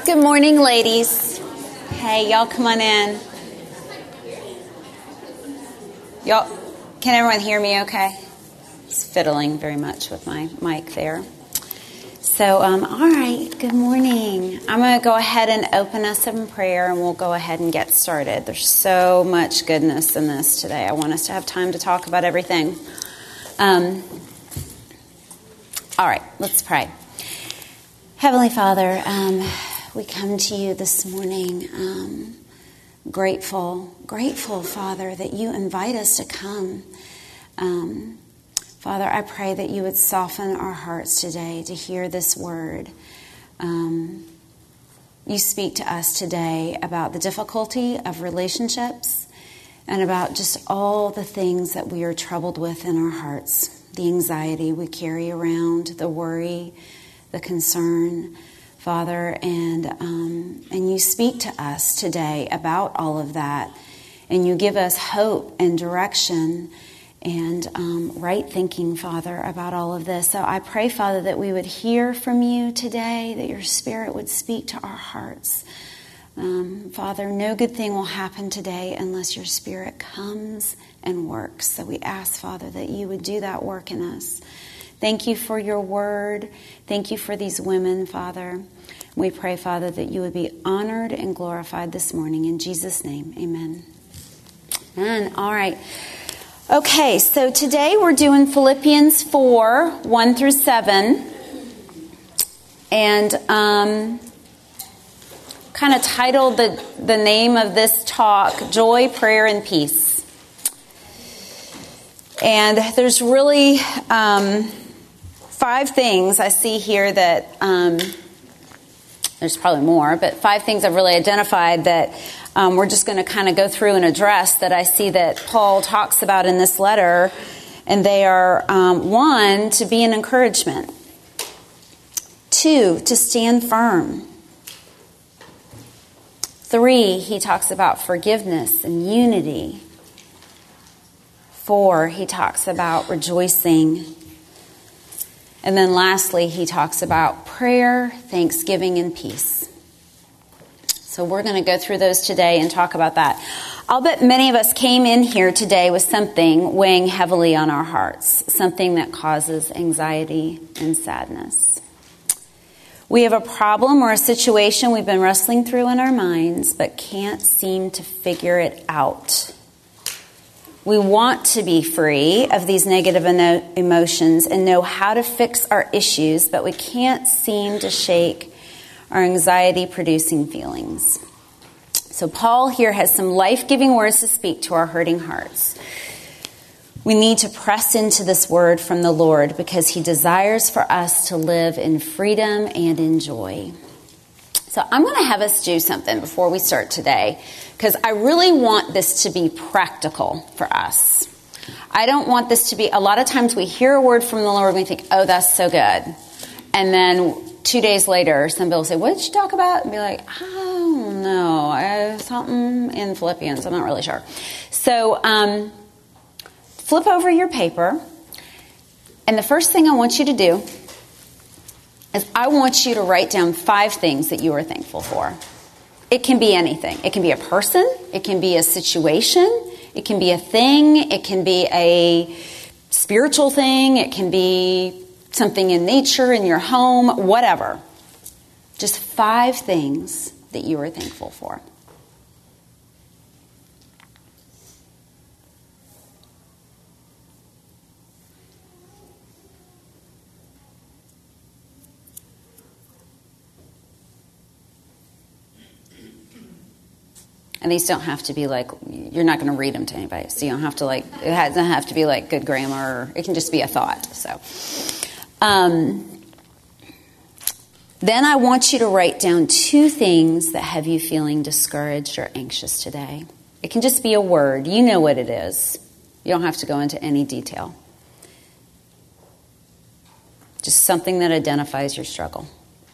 Good morning, ladies. Hey, y'all come on in. Y'all, can everyone hear me okay? It's fiddling very much with my mic there. So, all right, good morning. I'm going to go ahead and open us in prayer, and we'll go ahead and get started. There's so much goodness in this today. I want us to have time to talk about everything. All right, let's pray. Heavenly Father, we come to you this morning grateful, Father, that you invite us to come. Father, I pray that you would soften our hearts today to hear this word. You speak to us today about the difficulty of relationships and about just all the things that we are troubled with in our hearts, the anxiety we carry around, the worry, the concern, Father, and you speak to us today about all of that, and you give us hope and direction and right thinking, Father, about all of this. So I pray, Father, that we would hear from you today, that your Spirit would speak to our hearts. Father, no good thing will happen today unless your Spirit comes and works. So we ask, Father, that you would do that work in us. Thank you for your word. Thank you for these women, Father. We pray, Father, that you would be honored and glorified this morning. In Jesus' name, amen. Amen. All right. Okay, so today we're doing Philippians 4, 1 through 7. And kind of titled the name of this talk, Joy, Prayer, and Peace. And there's really 5 things I see here that, there's probably more, but 5 things I've really identified that we're just going to kind of go through and address that I see that Paul talks about in this letter. And they are, 1, to be an encouragement. 2, to stand firm. 3, he talks about forgiveness and unity. 4, he talks about rejoicing. And then lastly, he talks about prayer, thanksgiving, and peace. So we're going to go through those today and talk about that. I'll bet many of us came in here today with something weighing heavily on our hearts, something that causes anxiety and sadness. We have a problem or a situation we've been wrestling through in our minds, but can't seem to figure it out. We want to be free of these negative emotions and know how to fix our issues, but we can't seem to shake our anxiety-producing feelings. So Paul here has some life-giving words to speak to our hurting hearts. We need to press into this word from the Lord because he desires for us to live in freedom and in joy. So I'm going to have us do something before we start today, because I really want this to be practical for us. I don't want this to be, a lot of times we hear a word from the Lord and we think, oh, that's so good. And then 2 days later, somebody will say, what did you talk about? And be like, I don't know. Something in Philippians. I'm not really sure. So flip over your paper. And the first thing I want you to do is I want you to write down 5 things that you are thankful for. It can be anything. It can be a person. It can be a situation. It can be a thing. It can be a spiritual thing. It can be something in nature, in your home, whatever. Just 5 things that you are thankful for. And these don't have to be like, you're not going to read them to anybody. So you don't have to it doesn't have to be like good grammar. Or it can just be a thought. So, then I want you to write down 2 things that have you feeling discouraged or anxious today. It can just be a word. You know what it is. You don't have to go into any detail. Just something that identifies your struggle.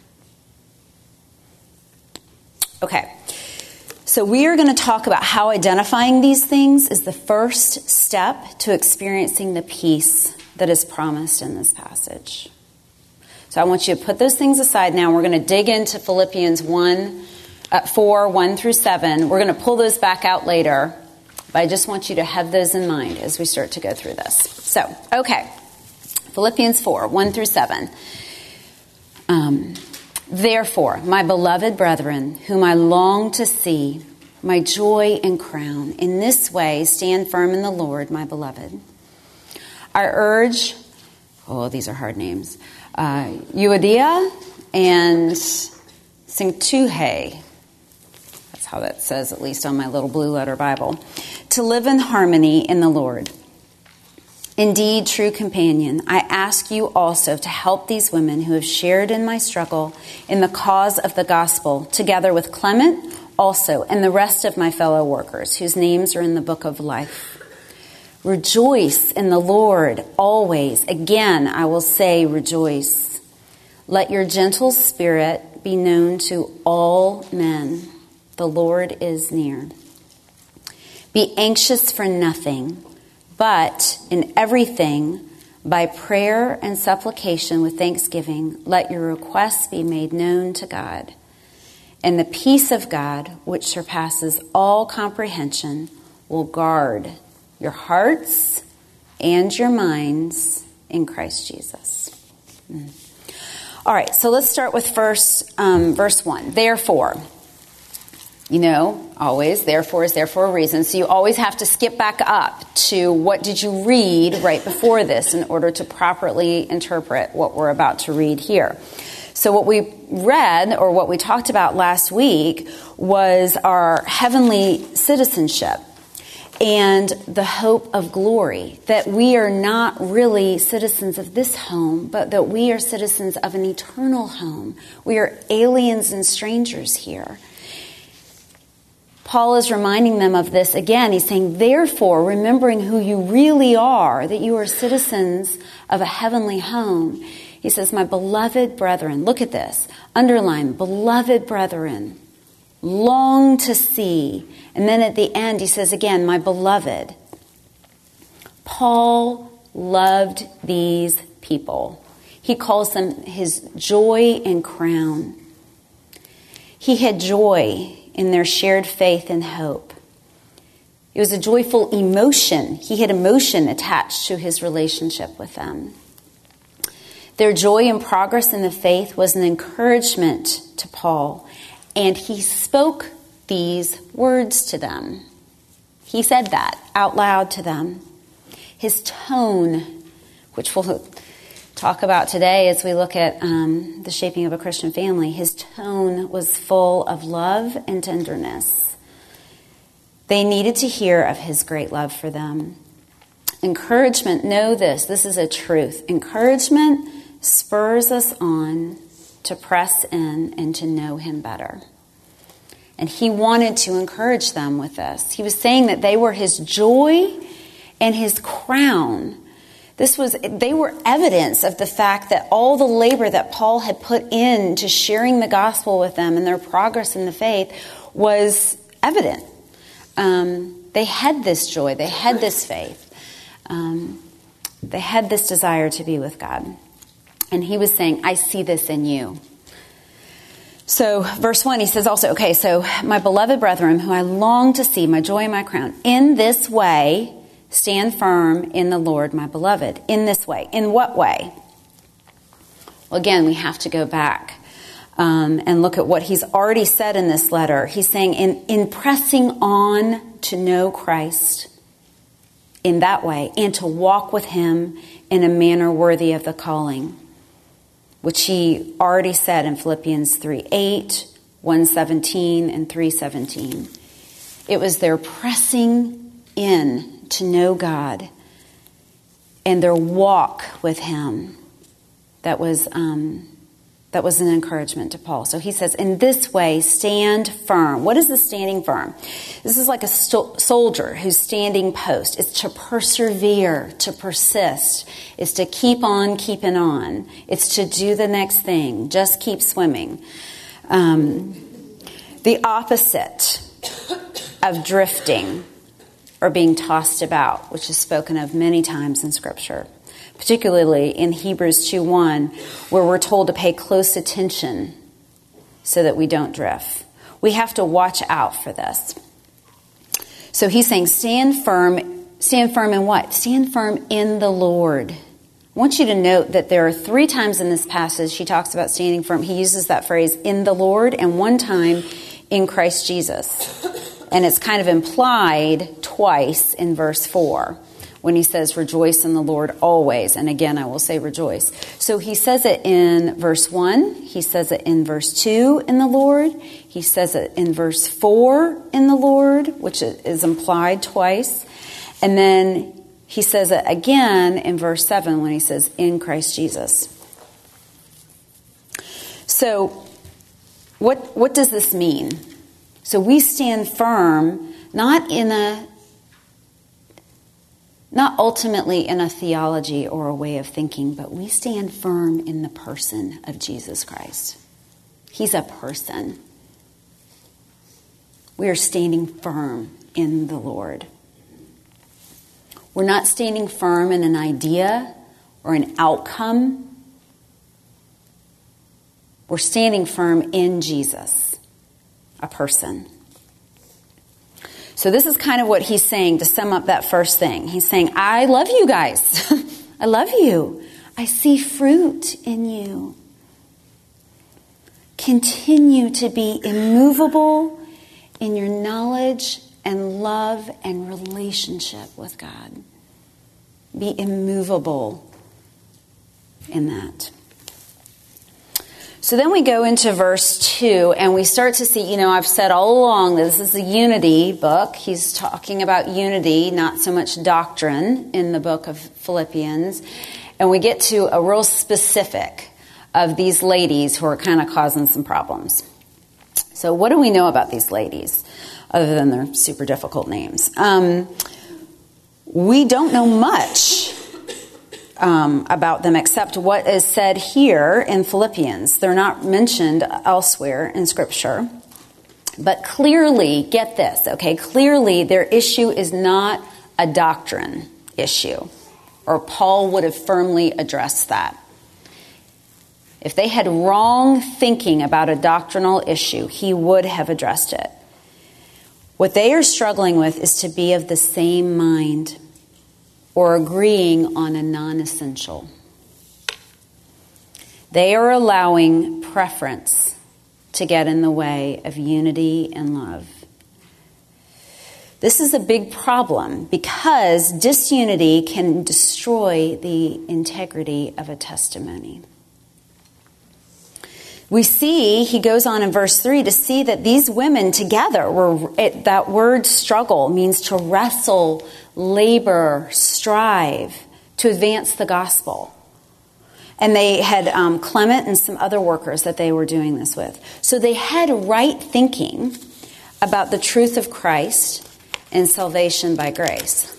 Okay. So we are going to talk about how identifying these things is the first step to experiencing the peace that is promised in this passage. So So I want you to put those things aside now. We're going to dig into Philippians 4, 1 through 7. We're going to pull those back out later, but I just want you to have those in mind as we start to go through this. So, okay. Philippians 4, 1 through 7. Therefore, my beloved brethren, whom I long to see, my joy and crown, in this way stand firm in the Lord, my beloved. I urge, these are hard names, Euodia and Syntyche, that's how that says, at least on my little blue letter Bible, to live in harmony in the Lord. Indeed, true companion, I ask you also to help these women who have shared in my struggle in the cause of the gospel, together with Clement also and the rest of my fellow workers whose names are in the book of life. Rejoice in the Lord always. Again, I will say rejoice. Let your gentle spirit be known to all men. The Lord is near. Be anxious for nothing, but in everything, by prayer and supplication with thanksgiving, let your requests be made known to God. And the peace of God, which surpasses all comprehension, will guard your hearts and your minds in Christ Jesus. All right, so let's start with verse 1. Therefore, always, therefore is there for a reason. So you always have to skip back up to what did you read right before this in order to properly interpret what we're about to read here. So what we read, or what we talked about last week, was our heavenly citizenship and the hope of glory, that we are not really citizens of this home, but that we are citizens of an eternal home. We are aliens and strangers here. Paul is reminding them of this again. He's saying, therefore, remembering who you really are, that you are citizens of a heavenly home. He says, my beloved brethren, look at this, underline, beloved brethren, long to see. And then at the end, he says again, my beloved. Paul loved these people. He calls them his joy and crown. He had joy in their shared faith and hope. It was a joyful emotion. He had emotion attached to his relationship with them. Their joy and progress in the faith was an encouragement to Paul, and he spoke these words to them. He said that out loud to them. His tone, which we'll talk about today as we look at the shaping of a Christian family, his tone was full of love and tenderness. They needed to hear of his great love for them. Encouragement, know this is a truth. Encouragement spurs us on to press in and to know him better. And he wanted to encourage them with this. He was saying that they were his joy and his crown. They were evidence of the fact that all the labor that Paul had put into sharing the gospel with them and their progress in the faith was evident. They had this joy. They had this faith. They had this desire to be with God. And he was saying, I see this in you. So verse 1, he says also, okay, so my beloved brethren, who I long to see, my joy and my crown, in this way stand firm in the Lord, my beloved. In this way. In what way? Well, again, we have to go back and look at what he's already said in this letter. He's saying in pressing on to know Christ in that way and to walk with him in a manner worthy of the calling, which he already said in Philippians 3:8, 1:17, and 3:17. It was their pressing in to know God and their walk with him that was an encouragement to Paul. So he says, in this way, stand firm. What is the standing firm? This is like a soldier who's standing post. It's to persevere, to persist. It's to keep on keeping on. It's to do the next thing. Just keep swimming. The opposite of drifting or being tossed about, which is spoken of many times in Scripture. particularly in Hebrews 2:1, where we're told to pay close attention so that we don't drift. We have to watch out for this. So he's saying, stand firm in what? Stand firm in the Lord. I want you to note that there are 3 times in this passage he talks about standing firm. He uses that phrase, in the Lord, and 1 time in Christ Jesus. And it's kind of implied twice in verse 4 when he says, rejoice in the Lord always. And again, I will say rejoice. So he says it in verse 1. He says it in verse 2 in the Lord. He says it in verse 4 in the Lord, which is implied twice. And then he says it again in verse 7 when he says, in Christ Jesus. So what does this mean? So we stand firm, not ultimately in a theology or a way of thinking, but we stand firm in the person of Jesus Christ. He's a person. We are standing firm in the Lord. We're not standing firm in an idea or an outcome. We're standing firm in Jesus, a person. So this is kind of what he's saying to sum up that first thing. He's saying, I love you guys. I love you. I see fruit in you. Continue to be immovable in your knowledge and love and relationship with God. Be immovable in that. So then we go into verse 2 and we start to see, I've said all along that this is a unity book. He's talking about unity, not so much doctrine in the book of Philippians. And we get to a real specific of these ladies who are kind of causing some problems. So what do we know about these ladies other than their super difficult names? We don't know much about them except what is said here in Philippians. They're not mentioned elsewhere in Scripture. But clearly, get this, okay? Clearly, their issue is not a doctrine issue, or Paul would have firmly addressed that. If they had wrong thinking about a doctrinal issue, he would have addressed it. What they are struggling with is to be of the same mind or agreeing on a non-essential. They are allowing preference to get in the way of unity and love. This is a big problem because disunity can destroy the integrity of a testimony. We see, he goes on in verse 3, to see that these women together that word struggle means to wrestle, labor, strive to advance the gospel. And they had Clement and some other workers that they were doing this with. So they had right thinking about the truth of Christ and salvation by grace.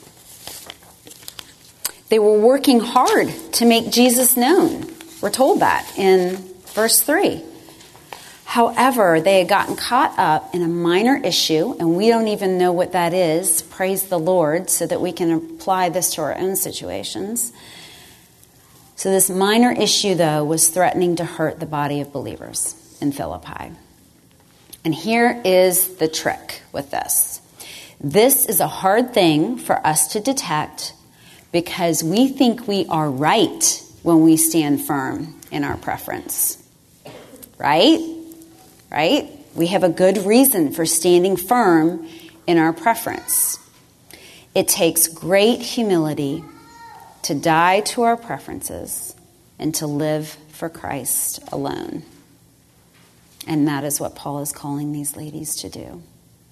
They were working hard to make Jesus known. We're told that in Verse 3. However, they had gotten caught up in a minor issue, and we don't even know what that is. Praise the Lord, so that we can apply this to our own situations. So this minor issue, though, was threatening to hurt the body of believers in Philippi. And here is the trick with this. This is a hard thing for us to detect because we think we are right when we stand firm in our preference. Right? We have a good reason for standing firm in our preference. It takes great humility to die to our preferences and to live for Christ alone. And that is what Paul is calling these ladies to do.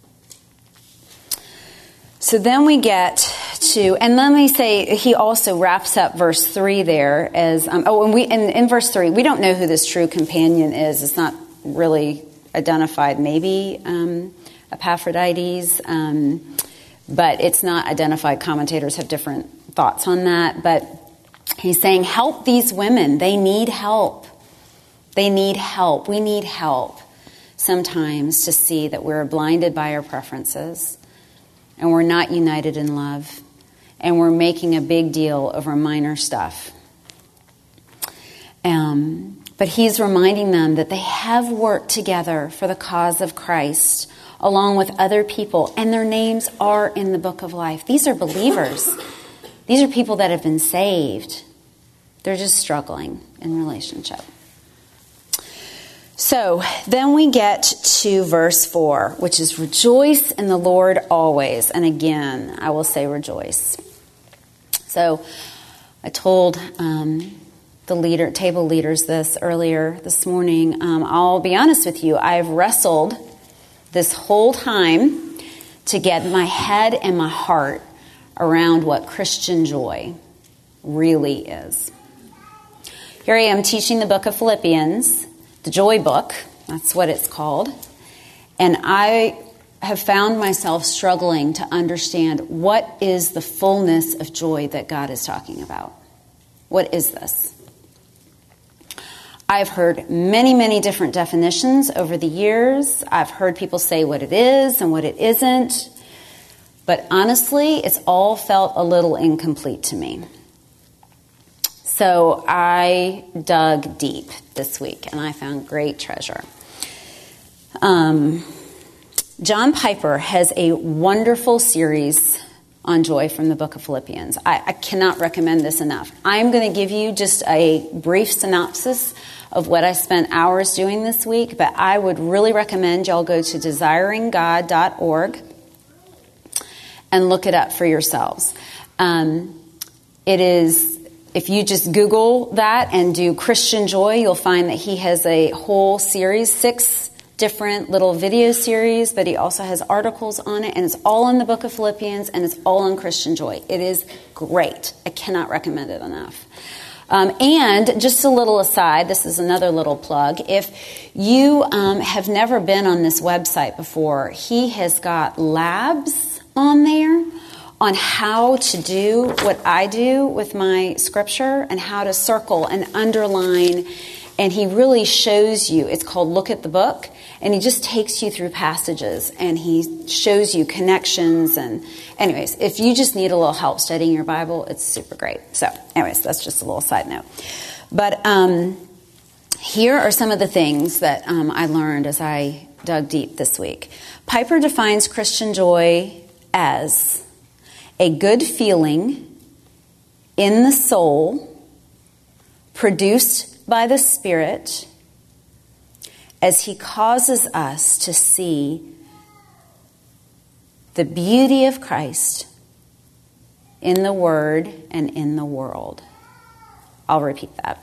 So then we get to, and let me say, he also wraps up verse 3 there as, in verse 3, we don't know who this true companion is. It's not really identified. Maybe Epaphroditus, but it's not identified. Commentators have different thoughts on that. But he's saying, help these women. They need help. They need help. We need help sometimes to see that we're blinded by our preferences and we're not united in love. and we're making a big deal over minor stuff. But he's reminding them that they have worked together for the cause of Christ, along with other people, and their names are in the book of life. These are believers. These are people that have been saved. They're just struggling in relationship. So then we get to verse 4, which is rejoice in the Lord always. And again, I will say rejoice. So I told the table leaders this earlier this morning. I'll be honest with you, I've wrestled this whole time to get my head and my heart around what Christian joy really is. Here I am teaching the book of Philippians, the joy book, that's what it's called. And I have found myself struggling to understand what is the fullness of joy that God is talking about. What is this? I've heard many, many different definitions over the years. I've heard people say what it is and what it isn't. But honestly, it's all felt a little incomplete to me. So I dug deep this week, and I found great treasure. John Piper has a wonderful series on joy from the book of Philippians. I cannot recommend this enough. I'm going to give you just a brief synopsis of what I spent hours doing this week, but I would really recommend y'all go to desiringgod.org and look it up for yourselves. It is, if you just Google that and do Christian joy, you'll find that he has a whole series, 6 different little video series, but he also has articles on it, and it's all in the book of Philippians, and it's all on Christian joy. It is great. I cannot recommend it enough. And just a little aside, this is another little plug. If you have never been on this website before, he has got labs on there on how to do what I do with my scripture and how to circle and underline. And he really shows you, it's called Look at the Book, and he just takes you through passages and he shows you connections. And anyways, if you just need a little help studying your Bible, it's super great. So anyways, that's just a little side note. But here are some of the things that I learned as I dug deep this week. Piper defines Christian joy as a good feeling in the soul produced by the Spirit as he causes us to see the beauty of Christ in the Word and in the world. I'll repeat that.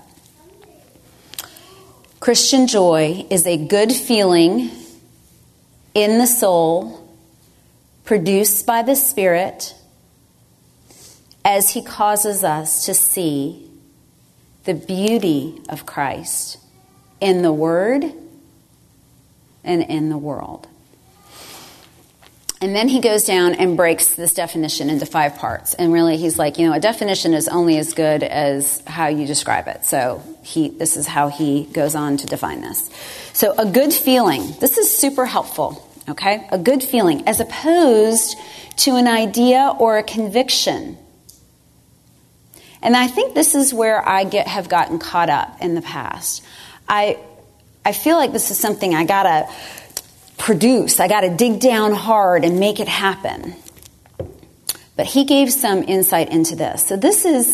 Christian joy is a good feeling in the soul produced by the Spirit as he causes us to see the beauty of Christ in the Word and in the world. And then he goes down and breaks this definition into 5 parts. And really he's like, a definition is only as good as how you describe it. So this is how he goes on to define this. So a good feeling. This is super helpful, okay? A good feeling as opposed to an idea or a conviction. And I think this is where I have gotten caught up in the past. I feel like this is something I gotta produce. I gotta dig down hard and make it happen. But he gave some insight into this. So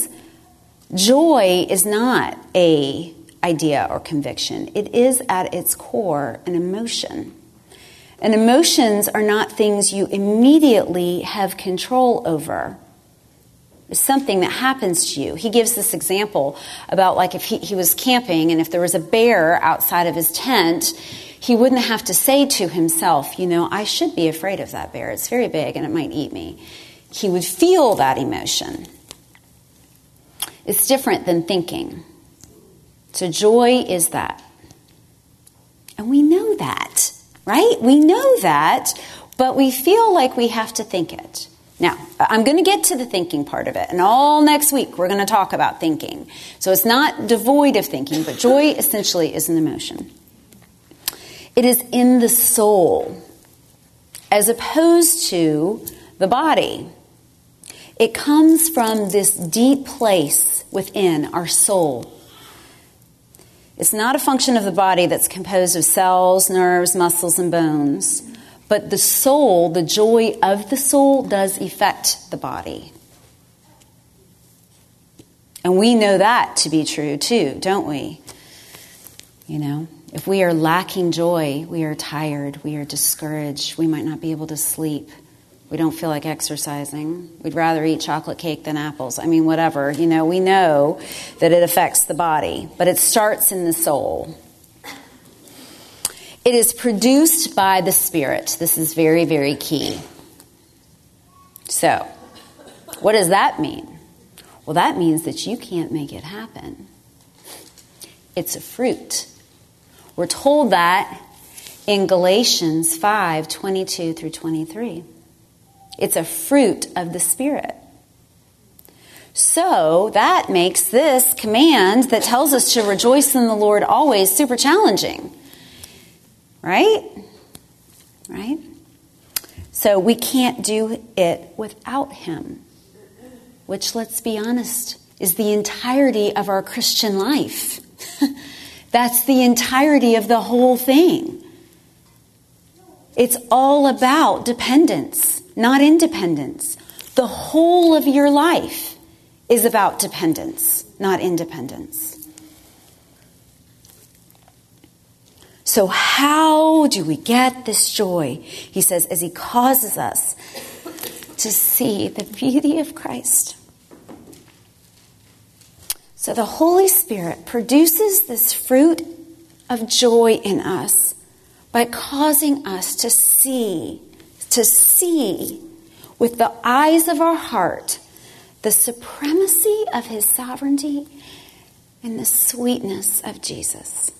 joy is not a idea or conviction. It is at its core an emotion. And emotions are not things you immediately have control over. It's something that happens to you. He gives this example about like if he was camping and if there was a bear outside of his tent, he wouldn't have to say to himself, I should be afraid of that bear. It's very big and it might eat me. He would feel that emotion. It's different than thinking. So joy is that. And we know that, right? We know that, but we feel like we have to think it. Now, I'm going to get to the thinking part of it, and all next week we're going to talk about thinking. So it's not devoid of thinking, but joy essentially is an emotion. It is in the soul, as opposed to the body. It comes from this deep place within our soul. It's not a function of the body that's composed of cells, nerves, muscles, and bones. But the soul, the joy of the soul, does affect the body. And we know that to be true too, don't we? You know, if we are lacking joy, we are tired, we are discouraged, we might not be able to sleep. We don't feel like exercising. We'd rather eat chocolate cake than apples. I mean, whatever. You know, we know that it affects the body, but it starts in the soul. It is produced by the Spirit. This is very, very key. So, what does that mean? Well, that means that you can't make it happen. It's a fruit. We're told that in Galatians 5:22 through 23. It's a fruit of the Spirit. So that makes this command that tells us to rejoice in the Lord always super challenging. Right? Right? So we can't do it without Him, which, let's be honest, is the entirety of our Christian life. That's the entirety of the whole thing. It's all about dependence, not independence. The whole of your life is about dependence, not independence. So how do we get this joy? He says, as He causes us to see the beauty of Christ. So the Holy Spirit produces this fruit of joy in us by causing us to see with the eyes of our heart the supremacy of His sovereignty and the sweetness of Jesus.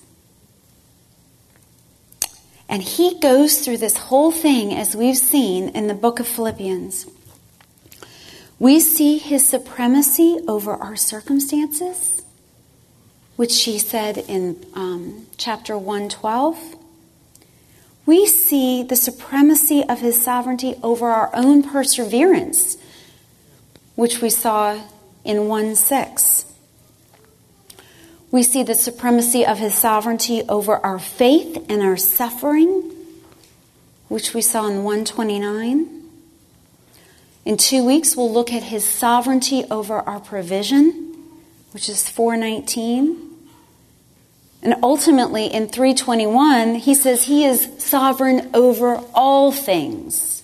And He goes through this whole thing, as we've seen in the book of Philippians. We see His supremacy over our circumstances, which He said in chapter 1:12. We see the supremacy of His sovereignty over our own perseverance, which we saw in 1:6. We see the supremacy of His sovereignty over our faith and our suffering, which we saw in 1:29. In 2 weeks, we'll look at His sovereignty over our provision, which is 4:19. And ultimately, in 3:21, He says He is sovereign over all things.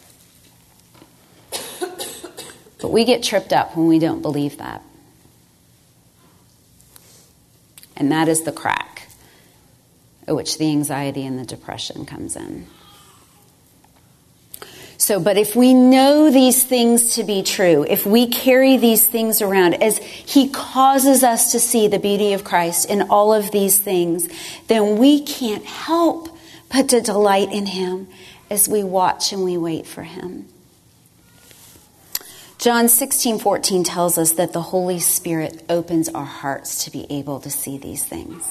But we get tripped up when we don't believe that. And that is the crack at which the anxiety and the depression comes in. So, but if we know these things to be true, if we carry these things around as He causes us to see the beauty of Christ in all of these things, then we can't help but to delight in Him as we watch and we wait for Him. John 16:14 tells us that the Holy Spirit opens our hearts to be able to see these things.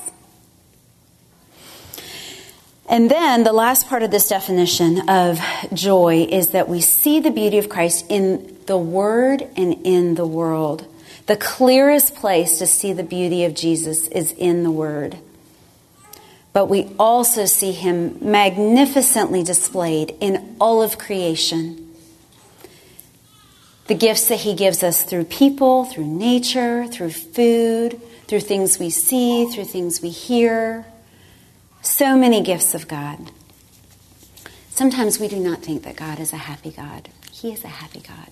And then the last part of this definition of joy is that we see the beauty of Christ in the Word and in the world. The clearest place to see the beauty of Jesus is in the Word. But we also see Him magnificently displayed in all of creation. The gifts that He gives us through people, through nature, through food, through things we see, through things we hear. So many gifts of God. Sometimes we do not think that God is a happy God. He is a happy God.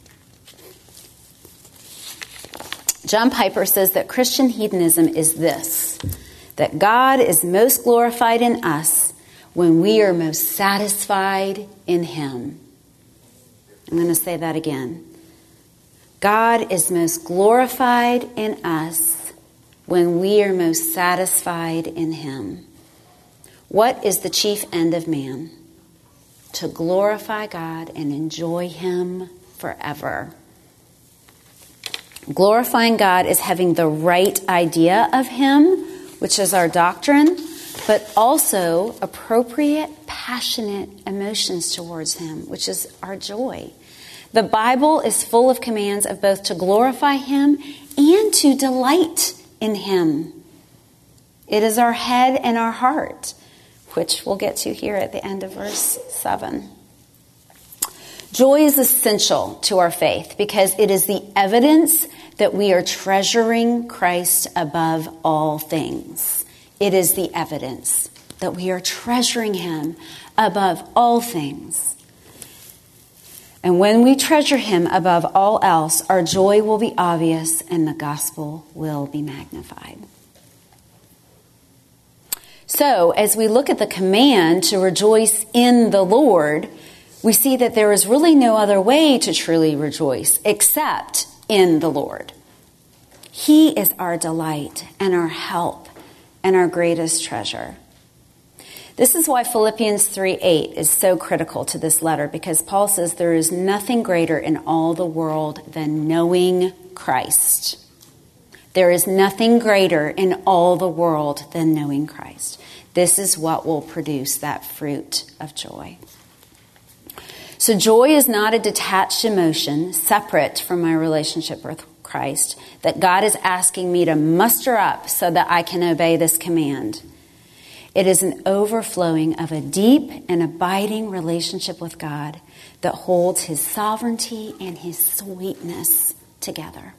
John Piper says that Christian hedonism is this, that God is most glorified in us when we are most satisfied in Him. I'm going to say that again. God is most glorified in us when we are most satisfied in Him. What is the chief end of man? To glorify God and enjoy Him forever. Glorifying God is having the right idea of Him, which is our doctrine, but also appropriate, passionate emotions towards Him, which is our joy. The Bible is full of commands of both to glorify Him and to delight in Him. It is our head and our heart, which we'll get to here at the end of verse 7. Joy is essential to our faith because it is the evidence that we are treasuring Christ above all things. It is the evidence that we are treasuring Him above all things. And when we treasure Him above all else, our joy will be obvious and the gospel will be magnified. So, as we look at the command to rejoice in the Lord, we see that there is really no other way to truly rejoice except in the Lord. He is our delight and our help and our greatest treasure. This is why Philippians 3:8 is so critical to this letter, because Paul says there is nothing greater in all the world than knowing Christ. There is nothing greater in all the world than knowing Christ. This is what will produce that fruit of joy. So joy is not a detached emotion separate from my relationship with Christ that God is asking me to muster up so that I can obey this command. It is an overflowing of a deep and abiding relationship with God that holds His sovereignty and His sweetness together.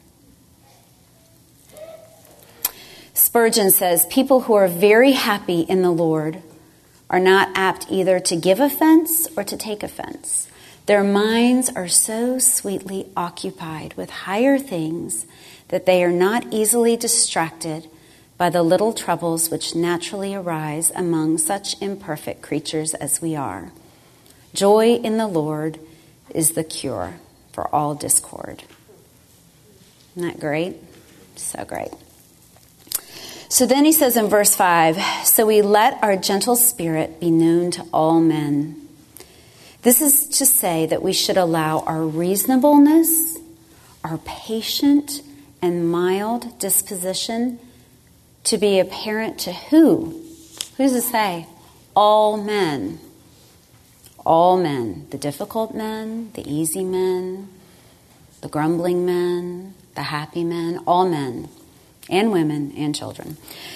Spurgeon says, people who are very happy in the Lord are not apt either to give offense or to take offense. Their minds are so sweetly occupied with higher things that they are not easily distracted by the little troubles which naturally arise among such imperfect creatures as we are. Joy in the Lord is the cure for all discord. Isn't that great? So great. So then he says in verse 5, so we let our gentle spirit be known to all men. This is to say that we should allow our reasonableness, our patient and mild disposition to be apparent to who? Who does it say? All men. All men. The difficult men, the easy men, the grumbling men, the happy men, all men. And women and children.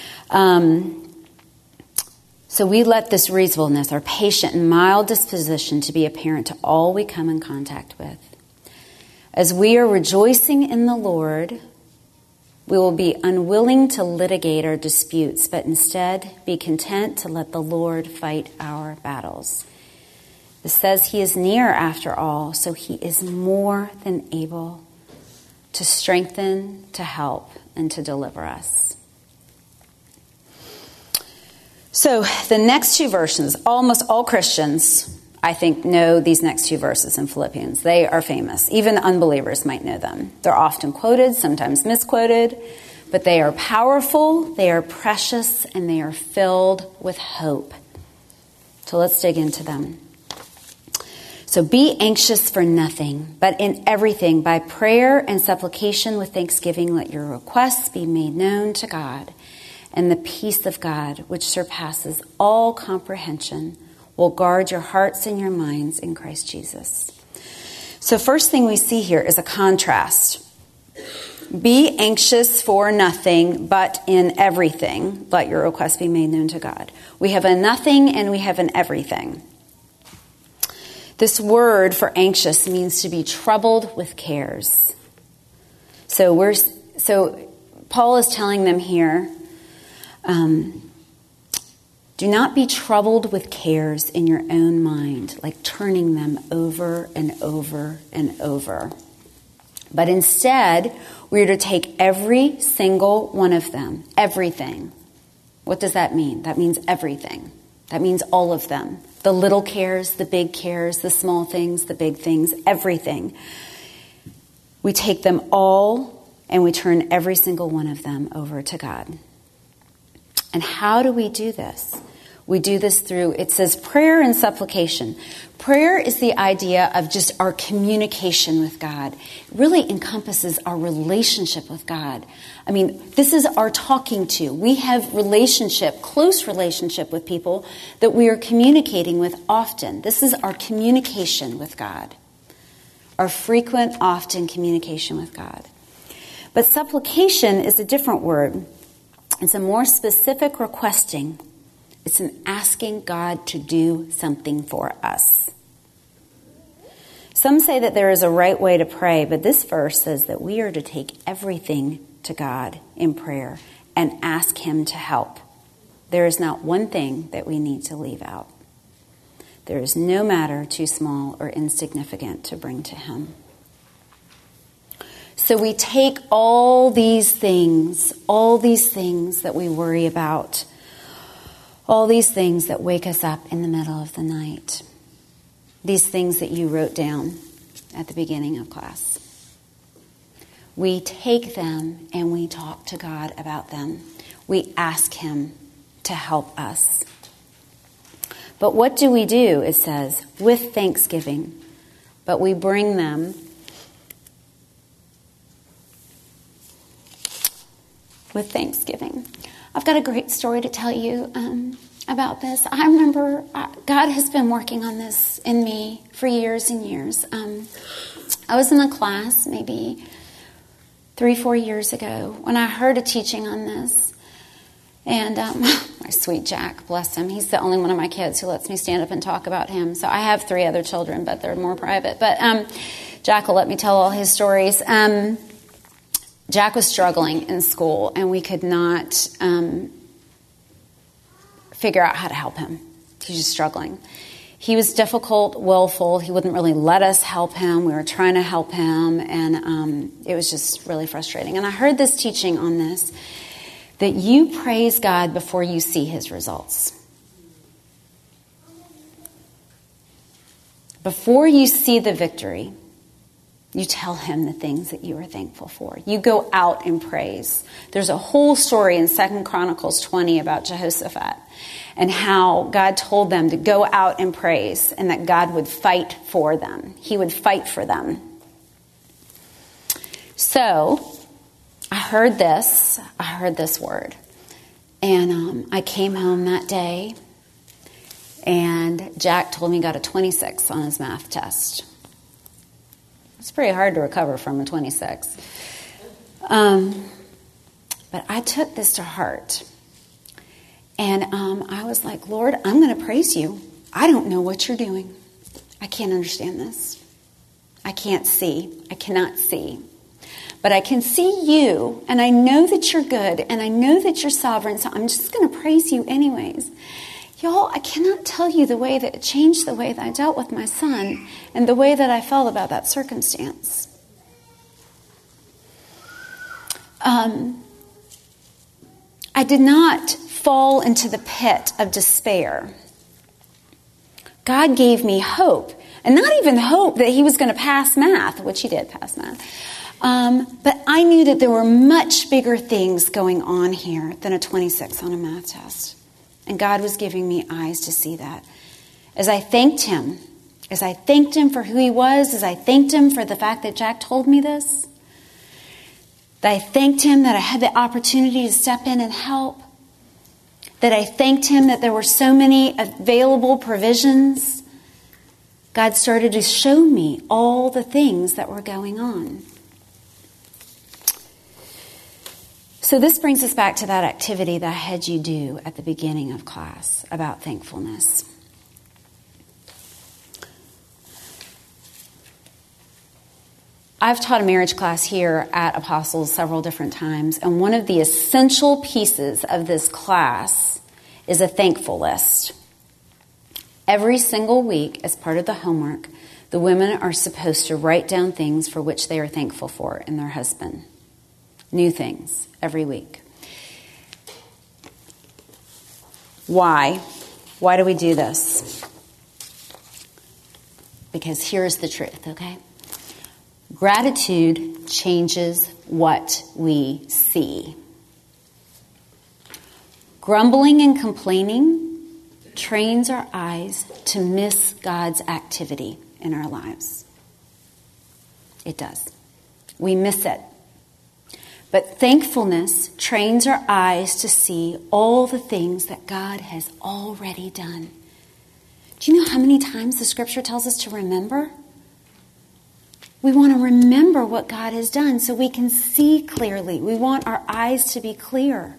So we let this reasonableness, our patient and mild disposition to be apparent to all we come in contact with. As we are rejoicing in the Lord, we will be unwilling to litigate our disputes, but instead be content to let the Lord fight our battles. It says He is near after all, so He is more than able to strengthen, to help, and to deliver us. So the next two verses, almost all Christians, I think, know these next two verses in Philippians. They are famous. Even unbelievers might know them. They're often quoted, sometimes misquoted, but they are powerful, they are precious, and they are filled with hope. So let's dig into them. So be anxious for nothing, but in everything, by prayer and supplication with thanksgiving, let your requests be made known to God. And the peace of God, which surpasses all comprehension, will guard your hearts and your minds in Christ Jesus. So first thing we see here is a contrast. Be anxious for nothing, but in everything, let your requests be made known to God. We have a nothing and we have an everything. This word for anxious means to be troubled with cares. So Paul is telling them here, do not be troubled with cares in your own mind, like turning them over and over and over. But instead, we are to take every single one of them, everything. What does that mean? That means everything. That means all of them. The little cares, the big cares, the small things, the big things, everything. We take them all and we turn every single one of them over to God. And how do we do this? We do this through, it says prayer and supplication. Prayer is the idea of just our communication with God. It really encompasses our relationship with God. I mean, this is our talking to. We have close relationship with people that we are communicating with often. This is our communication with God. our frequent, often communication with God. But supplication is a different word. It's a more specific requesting. It's an asking God to do something for us. Some say that there is a right way to pray, but this verse says that we are to take everything to God in prayer and ask Him to help. There is not one thing that we need to leave out. There is no matter too small or insignificant to bring to Him. So we take all these things that we worry about, all these things that wake us up in the middle of the night, these things that you wrote down at the beginning of class. We take them and we talk to God about them. We ask Him to help us. But what do? It says, with thanksgiving. But we bring them with thanksgiving. I've got a great story to tell you about this. I remember God has been working on this in me for years and years. I was in a class maybe 3-4 years ago when I heard a teaching on this. And my sweet Jack, bless him, he's the only one of my kids who lets me stand up and talk about him. So I have 3 other children, but they're more private. But Jack will let me tell all his stories. Jack was struggling in school, and we could not figure out how to help him. He was just struggling. He was difficult, willful. He wouldn't really let us help him. We were trying to help him, and it was just really frustrating. And I heard this teaching on this, that you praise God before you see His results. Before you see the victory, you tell Him the things that you are thankful for. You go out and praise. There's a whole story in 2 Chronicles 20 about Jehoshaphat and how God told them to go out and praise and that God would fight for them. He would fight for them. So I heard this word. And I came home that day, and Jack told me he got a 26 on his math test. It's pretty hard to recover from a 26. But I took this to heart. And I was like, Lord, I'm going to praise you. I don't know what you're doing. I can't understand this. I cannot see. But I can see you, and I know that you're good, and I know that you're sovereign, so I'm just going to praise you anyways. Y'all, I cannot tell you the way that it changed the way that I dealt with my son and the way that I felt about that circumstance. I did not fall into the pit of despair. God gave me hope, and not even hope that he was going to pass math, which he did pass math. But I knew that there were much bigger things going on here than a 26 on a math test. And God was giving me eyes to see that. As I thanked him for who he was, as I thanked him for the fact that Jack told me this, that I thanked him that I had the opportunity to step in and help, that I thanked him that there were so many available provisions, God started to show me all the things that were going on. So this brings us back to that activity that I had you do at the beginning of class about thankfulness. I've taught a marriage class here at Apostles several different times, and one of the essential pieces of this class is a thankful list. Every single week, as part of the homework, the women are supposed to write down things for which they are thankful for in their husband. New things every week. Why? Why do we do this? Because here's the truth, okay? Gratitude changes what we see. Grumbling and complaining trains our eyes to miss God's activity in our lives. It does. We miss it. But thankfulness trains our eyes to see all the things that God has already done. Do you know how many times the scripture tells us to remember? We want to remember what God has done so we can see clearly. We want our eyes to be clear.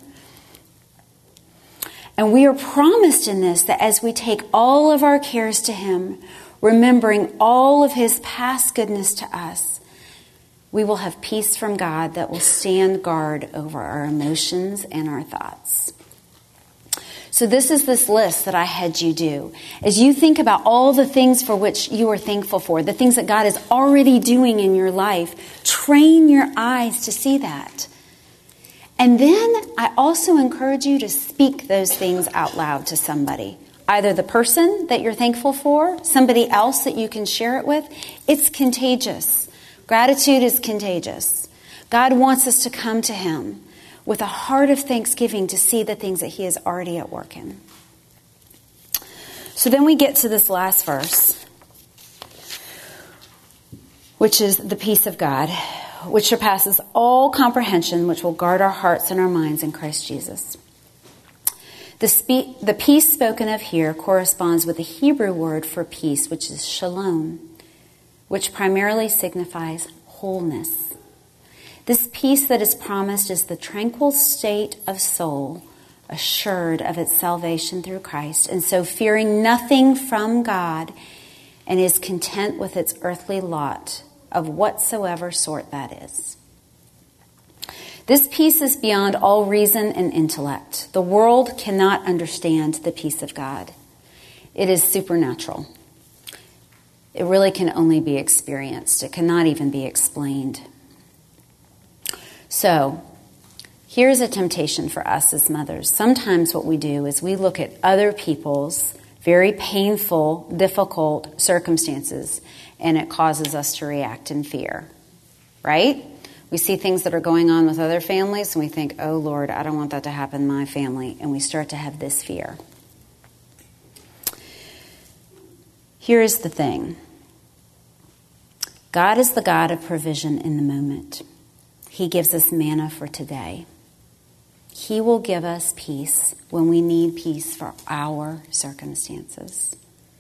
And we are promised in this that as we take all of our cares to Him, remembering all of His past goodness to us, we will have peace from God that will stand guard over our emotions and our thoughts. So this is this list that I had you do. As you think about all the things for which you are thankful for, the things that God is already doing in your life, train your eyes to see that. And then I also encourage you to speak those things out loud to somebody. Either the person that you're thankful for, somebody else that you can share it with. It's contagious. Gratitude is contagious. God wants us to come to Him with a heart of thanksgiving to see the things that He is already at work in. So then we get to this last verse, which is the peace of God, which surpasses all comprehension, which will guard our hearts and our minds in Christ Jesus. The peace spoken of here corresponds with the Hebrew word for peace, which is shalom, which primarily signifies wholeness. This peace that is promised is the tranquil state of soul, assured of its salvation through Christ, and so fearing nothing from God, and is content with its earthly lot, of whatsoever sort that is. This peace is beyond all reason and intellect. The world cannot understand the peace of God. It is supernatural. It really can only be experienced. It cannot even be explained. So, here's a temptation for us as mothers. Sometimes what we do is we look at other people's very painful, difficult circumstances, and it causes us to react in fear, right? We see things that are going on with other families, and we think, oh, Lord, I don't want that to happen in my family, and we start to have this fear. Here's the thing. God is the God of provision in the moment. He gives us manna for today. He will give us peace when we need peace for our circumstances.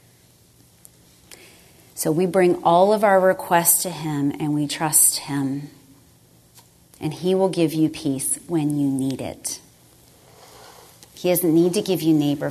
So we bring all of our requests to Him and we trust Him. And He will give you peace when you need it. He doesn't need to give you need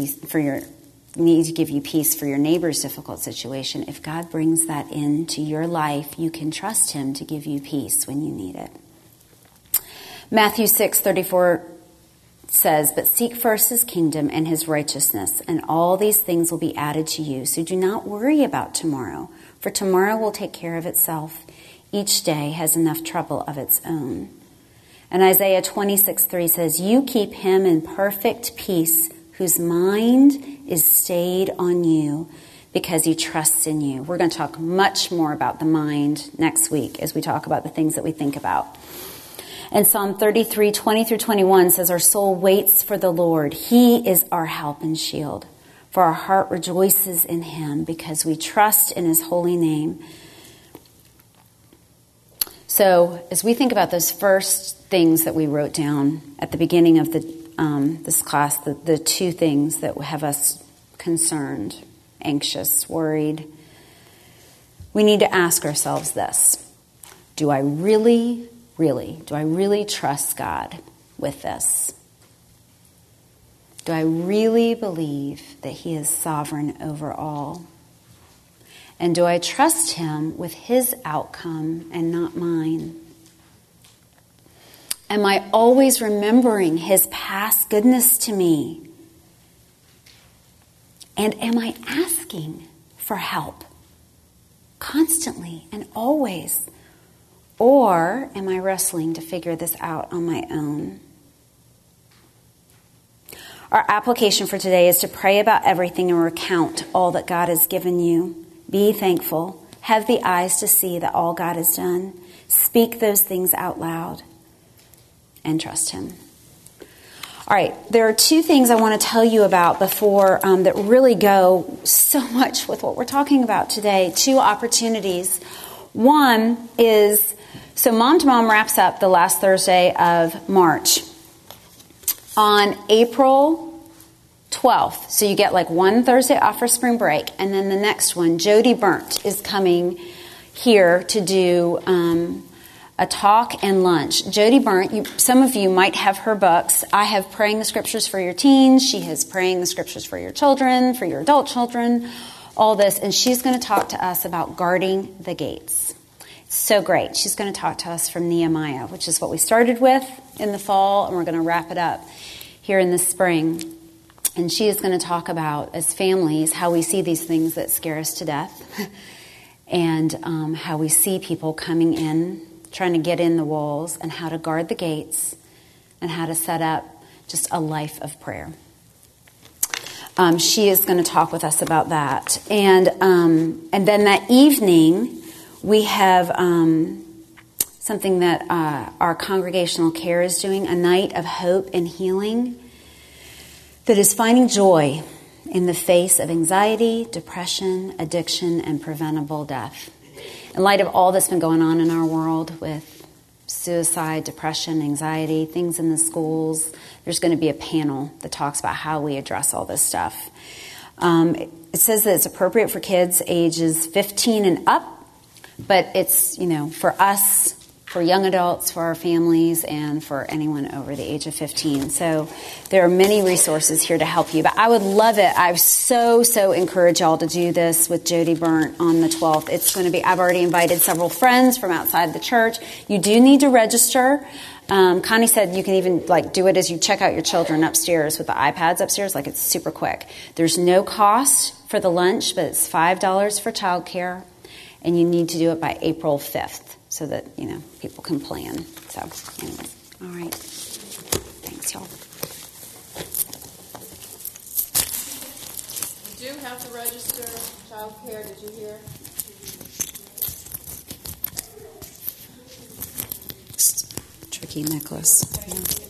to give you peace for your neighbor's difficult situation. If God brings that into your life, you can trust Him to give you peace when you need it. Matthew 6:34 says, "But seek first His kingdom and His righteousness, and all these things will be added to you. So do not worry about tomorrow, for tomorrow will take care of itself. Each day has enough trouble of its own." And Isaiah 26:3 says, "You keep him in perfect peace, whose mind is stayed on you, because he trusts in you." We're going to talk much more about the mind next week as we talk about the things that we think about. And Psalm 33:20-21 says, "Our soul waits for the Lord. He is our help and shield. For our heart rejoices in Him, because we trust in His holy name." So as we think about those first things that we wrote down at the beginning of this class, the two things that have us concerned, anxious, worried, we need to ask ourselves this: do I really trust God with this? Do I really believe that He is sovereign over all? And do I trust Him with His outcome and not mine? Am I always remembering His past goodness to me? And am I asking for help constantly and always? Or am I wrestling to figure this out on my own? Our application for today is to pray about everything and recount all that God has given you. Be thankful. Have the eyes to see that all God has done. Speak those things out loud and trust Him. All right, there are two things I want to tell you about before that really go so much with what we're talking about today. Two opportunities. One is, so Mom to Mom wraps up the last Thursday of March. On April 12th, so you get like one Thursday off for spring break, and then the next one, Jody Burnt is coming here to do a talk and lunch. Jody Burnt, some of you might have her books. I have Praying the Scriptures for Your Teens. She has Praying the Scriptures for Your Children, for your adult children, all this. And she's going to talk to us about guarding the gates. It's so great. She's going to talk to us from Nehemiah, which is what we started with in the fall, and we're going to wrap it up here in the spring. And she is going to talk about, as families, how we see these things that scare us to death and how we see people coming in, trying to get in the walls, and how to guard the gates, and how to set up just a life of prayer. She is going to talk with us about that. And then that evening, we have something that our congregational care is doing, a night of hope and healing that is finding joy in the face of anxiety, depression, addiction, and preventable death. In light of all that's been going on in our world with suicide, depression, anxiety, things in the schools, there's going to be a panel that talks about how we address all this stuff. It says that it's appropriate for kids ages 15 and up, but it's, for us, for young adults, for our families, and for anyone over the age of 15. So there are many resources here to help you. But I would love it. I so encourage y'all to do this with Jody Burnt on the 12th. It's going to be, I've already invited several friends from outside the church. You do need to register. Connie said you can even do it as you check out your children upstairs with the iPads upstairs. It's super quick. There's no cost for the lunch, but it's $5 for childcare. And you need to do it by April 5th. So that, people can plan. So, anyway. All right. Thanks, y'all. You do have to register child care. Did you hear? Tricky necklace. Yeah.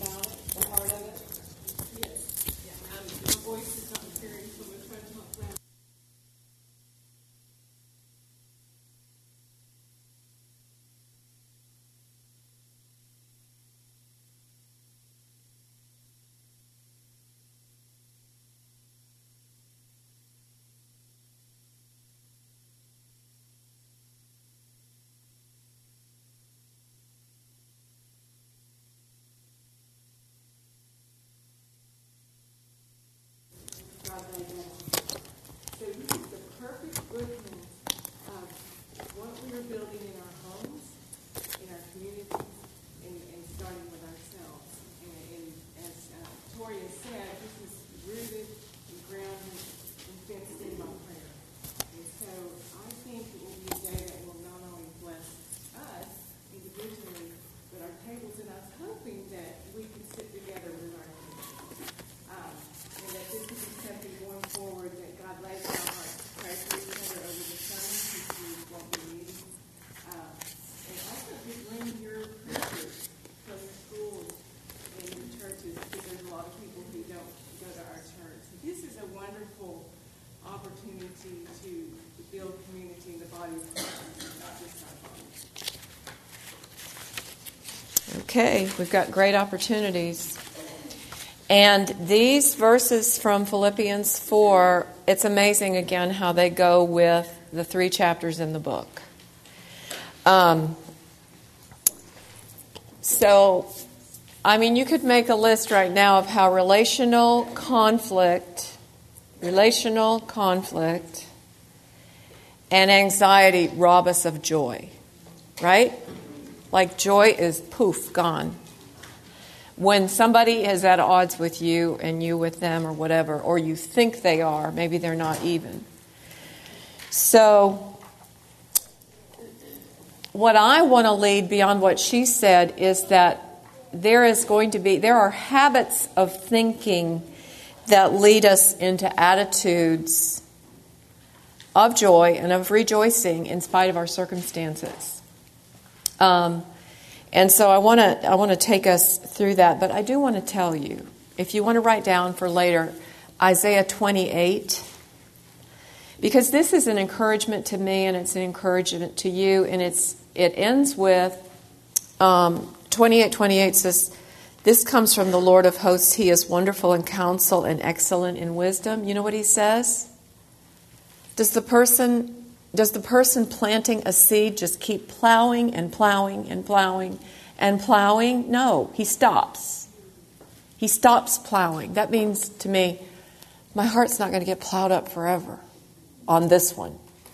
Building in our homes, in our communities, and starting with ourselves. And as Toria said, this is rooted and grounded and fenced in by prayer. And so I think it will be a day that will not only bless us individually, but our tables, and I was hoping that we could sit together with our community. And that this would be something going forward that God lays on our hearts to pray for each other over the summer, since we won't be meeting. And also just bring your preachers from your schools and your churches, because there's a lot of people who don't go to our church. So this is a wonderful opportunity to build community in the body of Christ, not just our body. Okay, we've got great opportunities. And these verses from Philippians 4, it's amazing again how they go with the 3 chapters in the book. You could make a list right now of how relational conflict and anxiety rob us of joy, right? Joy is poof, gone. When somebody is at odds with you and you with them or whatever, or you think they are, maybe they're not even. So what I want to lead beyond what she said is that there are habits of thinking that lead us into attitudes of joy and of rejoicing in spite of our circumstances. And so I want to take us through that, but I do want to tell you, if you want to write down for later, Isaiah 28, because this is an encouragement to me and it's an encouragement to you, and it ends with 28:28 says, "This comes from the Lord of hosts. He is wonderful in counsel and excellent in wisdom." You know what he says? Does the person Does the person planting a seed just keep plowing and plowing and plowing and plowing? No, he stops. He stops plowing. That means to me, my heart's not going to get plowed up forever on this one.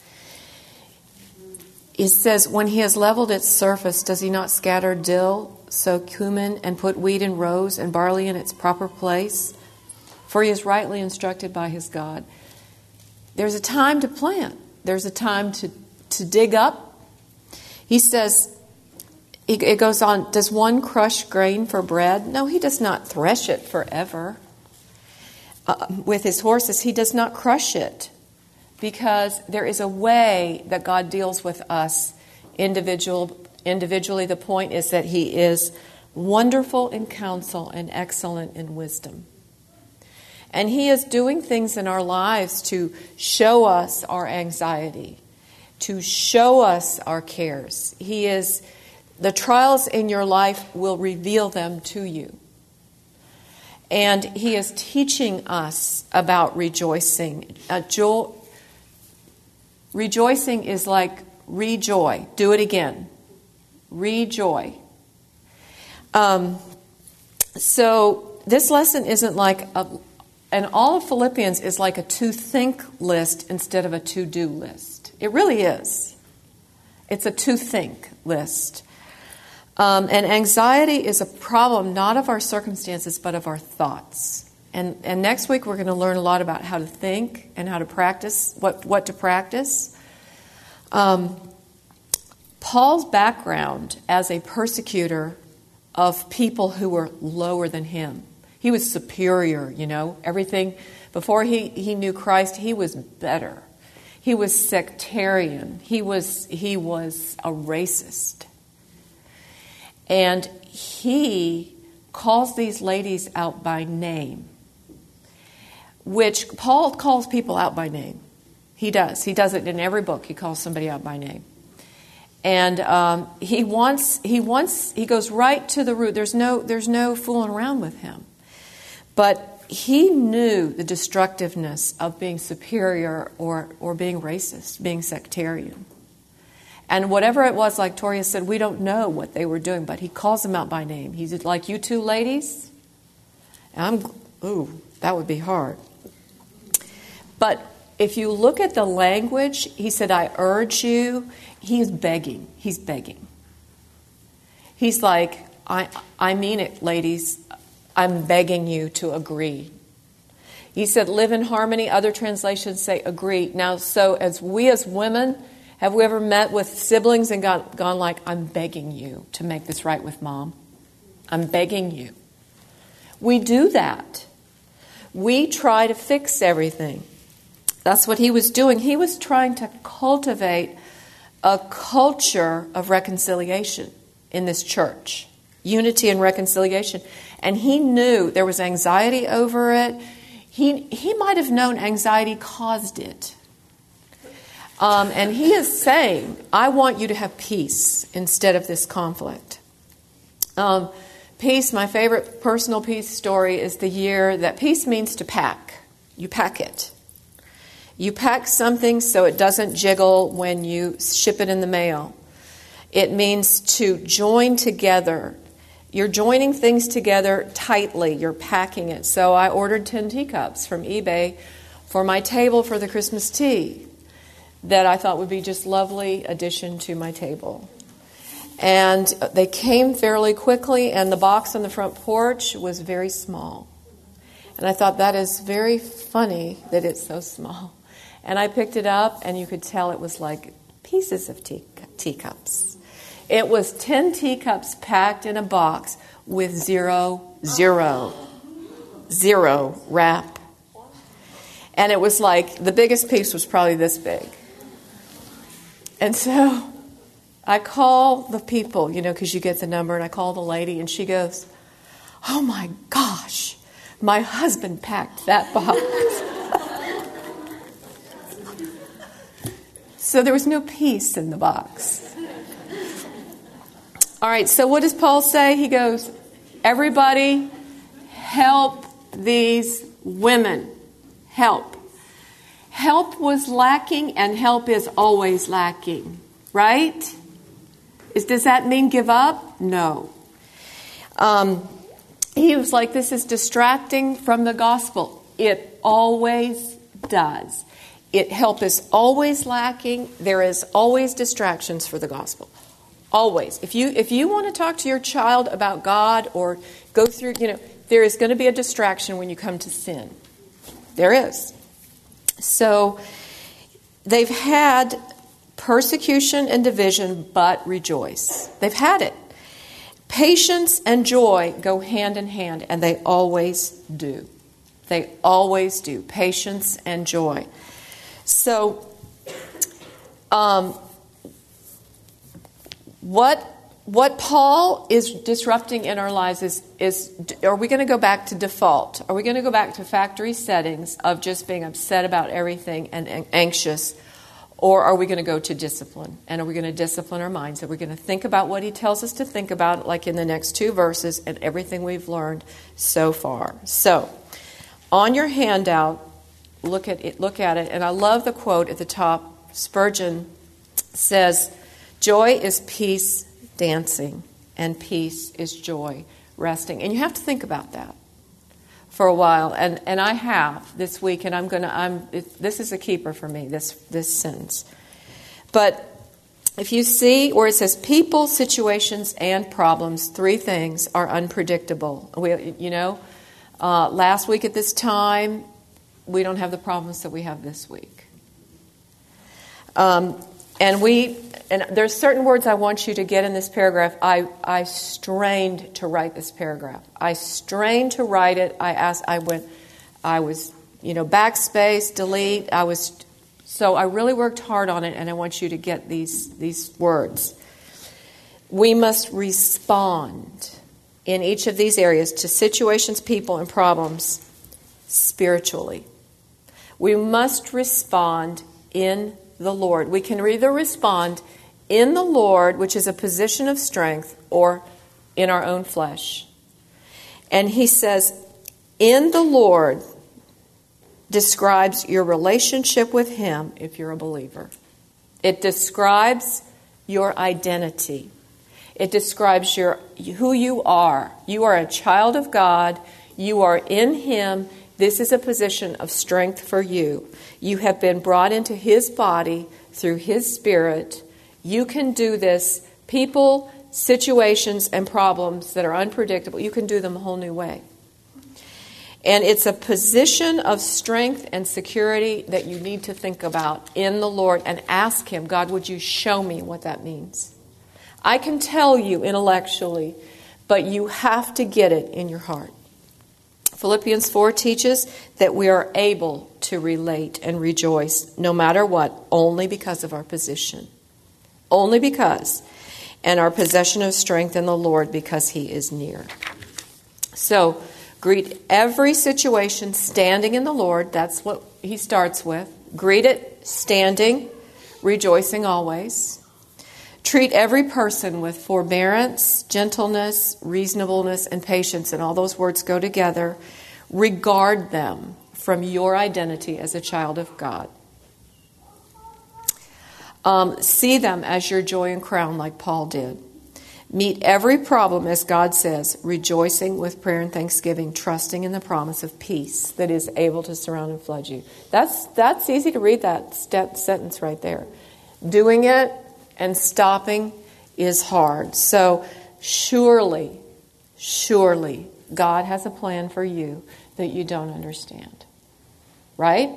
It says, when he has leveled its surface, does he not scatter dill, sow cumin, and put wheat in rows and barley in its proper place? For he is rightly instructed by his God. There's a time to plant. There's a time to dig up. He says, it goes on, does one crush grain for bread? No, he does not thresh it forever. With his horses, he does not crush it, because there is a way that God deals with us individually. The point is that he is wonderful in counsel and excellent in wisdom. And he is doing things in our lives to show us our anxiety, to show us our cares. The trials in your life will reveal them to you. And he is teaching us about rejoicing. Rejoicing is like rejoy. Do it again. Rejoy. So this lesson isn't like and all of Philippians is like a to-think list instead of a to-do list. It really is. It's a to-think list. And anxiety is a problem not of our circumstances, but of our thoughts. And next week we're going to learn a lot about how to think and how to practice, what to practice. Paul's background as a persecutor of people who were lower than him. He was superior, everything. Before he knew Christ, he was better. He was sectarian. He was a racist. And he calls these ladies out by name, which Paul calls people out by name. He does. He does it in every book. He calls somebody out by name. And he goes right to the root. There's no fooling around with him. But he knew the destructiveness of being superior or being racist, being sectarian. And whatever it was, like Toria said, we don't know what they were doing, but he calls them out by name. He's like, you two ladies? That would be hard. But if you look at the language, he said, I urge you. He's begging. He's begging. He's like, I mean it, ladies. I'm begging you to agree. He said, live in harmony. Other translations say agree. Now, so as women, have we ever met with siblings and gone like, I'm begging you to make this right with mom? I'm begging you. We do that. We try to fix everything. That's what he was doing. He was trying to cultivate a culture of reconciliation in this church. Unity and reconciliation. And he knew there was anxiety over it. He might have known anxiety caused it. And he is saying, I want you to have peace instead of this conflict. Peace, my favorite personal peace story is the year that peace means to pack. You pack it. You pack something so it doesn't jiggle when you ship it in the mail. It means to join together. You're joining things together tightly. You're packing it. So I ordered 10 teacups from eBay for my table for the Christmas tea that I thought would be just lovely addition to my table. And they came fairly quickly, and the box on the front porch was very small. And I thought, that is very funny that it's so small. And I picked it up, and you could tell it was like pieces of teacups. It was 10 teacups packed in a box with zero wrap. And it was like, the biggest piece was probably this big. And so I call the people, because you get the number, and I call the lady, and she goes, oh my gosh, my husband packed that box. So there was no peace in the box. All right, so what does Paul say? He goes, everybody help these women. Help help was lacking, and help is always lacking, right? Does that mean give up? No. He was like, this is distracting from the gospel. It always does. Help is always lacking. There is always distractions for the gospel. Always. If you want to talk to your child about God or go through, there is going to be a distraction when you come to sin. There is. So they've had persecution and division, but rejoice. They've had it. Patience and joy go hand in hand, and they always do. They always do. Patience and joy. So, what Paul is disrupting in our lives is are we going to go back to default? Are we going to go back to factory settings of just being upset about everything and anxious? Or are we going to go to discipline? And are we going to discipline our minds? Are we going to think about what he tells us to think about, like in the next 2 verses, and everything we've learned so far? So, on your handout, look at it. And I love the quote at the top. Spurgeon says, "Joy is peace dancing, and peace is joy resting." And you have to think about that for a while, and I have this week, and this is a keeper for me, this sentence. But if you see where it says people, situations, and problems, 3 things are unpredictable. Last week at this time, we don't have the problems that we have this week. And there's certain words I want you to get in this paragraph. I strained to write this paragraph. I strained to write it. I was backspace, delete. So I really worked hard on it, and I want you to get these words. We must respond in each of these areas to situations, people, and problems spiritually. We must respond in the Lord. We can either respond in the Lord, which is a position of strength, or in our own flesh. And he says, in the Lord describes your relationship with him if you're a believer. It describes your identity. It describes who you are. You are a child of God. You are in him. This is a position of strength for you. You have been brought into his body through his spirit. You can do this. People, situations, and problems that are unpredictable, you can do them a whole new way. And it's a position of strength and security that you need to think about in the Lord and ask him, God, would you show me what that means? I can tell you intellectually, but you have to get it in your heart. Philippians 4 teaches that we are able to relate and rejoice no matter what, only because of our position. Only because. And our possession of strength in the Lord because he is near. So, greet every situation standing in the Lord. That's what he starts with. Greet it standing, rejoicing always. Treat every person with forbearance, gentleness, reasonableness, and patience. And all those words go together. Regard them from your identity as a child of God. See them as your joy and crown like Paul did. Meet every problem, as God says, rejoicing with prayer and thanksgiving, trusting in the promise of peace that is able to surround and flood you. That's easy to read, that sentence right there. Doing it and stopping is hard. So surely, God has a plan for you that you don't understand. Right?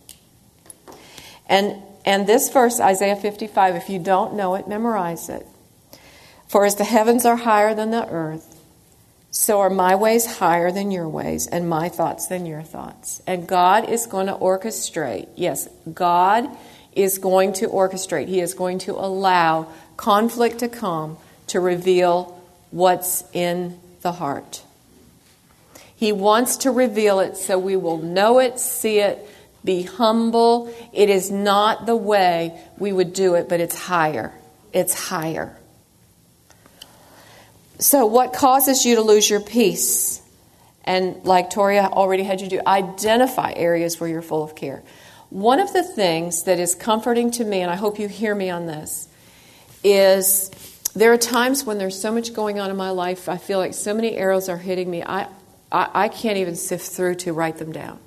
And this verse, Isaiah 55, if you don't know it, memorize it. For as the heavens are higher than the earth, so are my ways higher than your ways, and my thoughts than your thoughts. And God is going to orchestrate. Yes, God is going to orchestrate. He is going to allow conflict to come to reveal what's in the heart. He wants to reveal it so we will know it, see it, be humble. It is not the way we would do it, but it's higher. It's higher. So what causes you to lose your peace? And like Toria already had you do, identify areas where you're full of care. one of the things that is comforting to me, and I hope you hear me on this, is there are times when there's so much going on in my life, I feel like so many arrows are hitting me, I can't even sift through to write them down.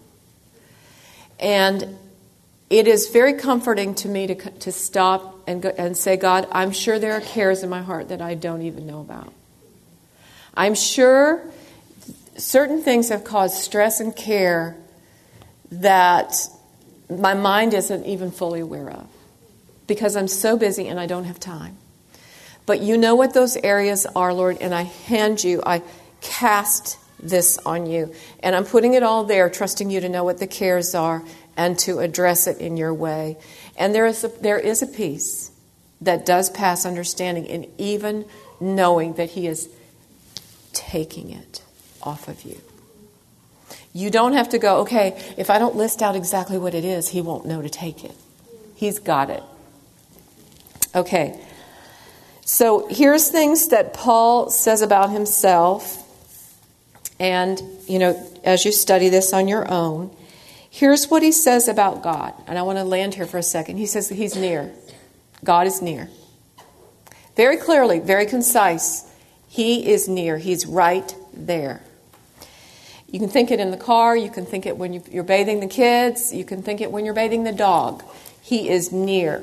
And it is very comforting to me to stop and say, God, I'm sure there are cares in my heart that I don't even know about. I'm sure certain things have caused stress and care that my mind isn't even fully aware of because I'm so busy and I don't have time. But you know what those areas are, Lord, and I cast this on you. And I'm putting it all there, trusting you to know what the cares are and to address it in your way. And there is a peace that does pass understanding in even knowing that He is taking it off of you. You don't have to go, okay, if I don't list out exactly what it is, He won't know to take it. He's got it. Okay. So here's things that Paul says about himself. And, as you study this on your own, here's what he says about God. And I want to land here for a second. He says that He's near. God is near. Very clearly, very concise. He is near. He's right there. You can think it in the car. You can think it when you're bathing the kids. You can think it when you're bathing the dog. He is near.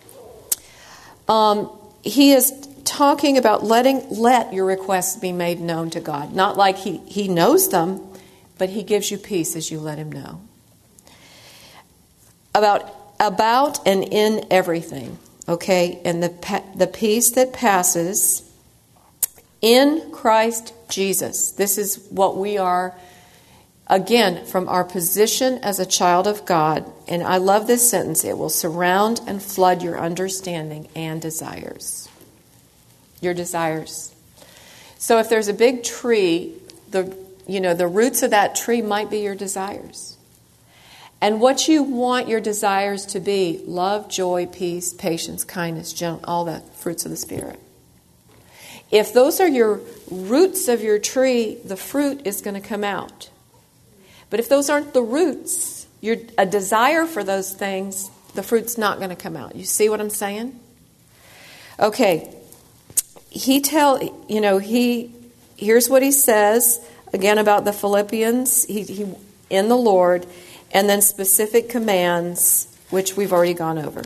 He is talking about let your requests be made known to God. Not like he knows them, but He gives you peace as you let Him know. About and in everything, okay? And the peace that passes in Christ Jesus. This is what we are, again, from our position as a child of God. And I love this sentence. It will surround and flood your understanding and desires. Your desires. So if there's a big tree, the roots of that tree might be your desires. And what you want your desires to be, love, joy, peace, patience, kindness, all the fruits of the Spirit. If those are your roots of your tree, the fruit is going to come out. But if those aren't the roots, a desire for those things, the fruit's not going to come out. You see what I'm saying? Okay. Here's what he says, again, about the Philippians, he in the Lord, and then specific commands, which we've already gone over.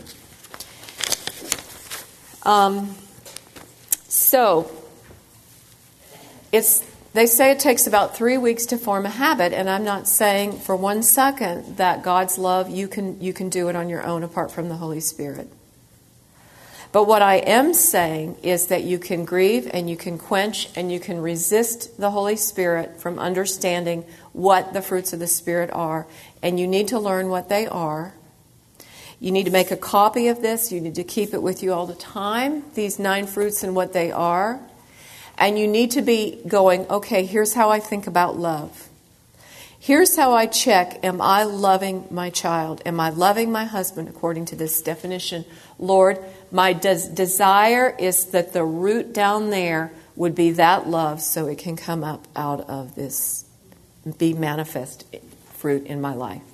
They say it takes about 3 weeks to form a habit, and I'm not saying for 1 second that God's love, you can do it on your own apart from the Holy Spirit. But what I am saying is that you can grieve and you can quench and you can resist the Holy Spirit from understanding what the fruits of the Spirit are. And you need to learn what they are. You need to make a copy of this. You need to keep it with you all the time, these 9 fruits and what they are. And you need to be going, okay, here's how I think about love. Here's how I check, am I loving my child? Am I loving my husband according to this definition? Lord, my desire is that the root down there would be that love so it can come up out of this, be manifest fruit in my life.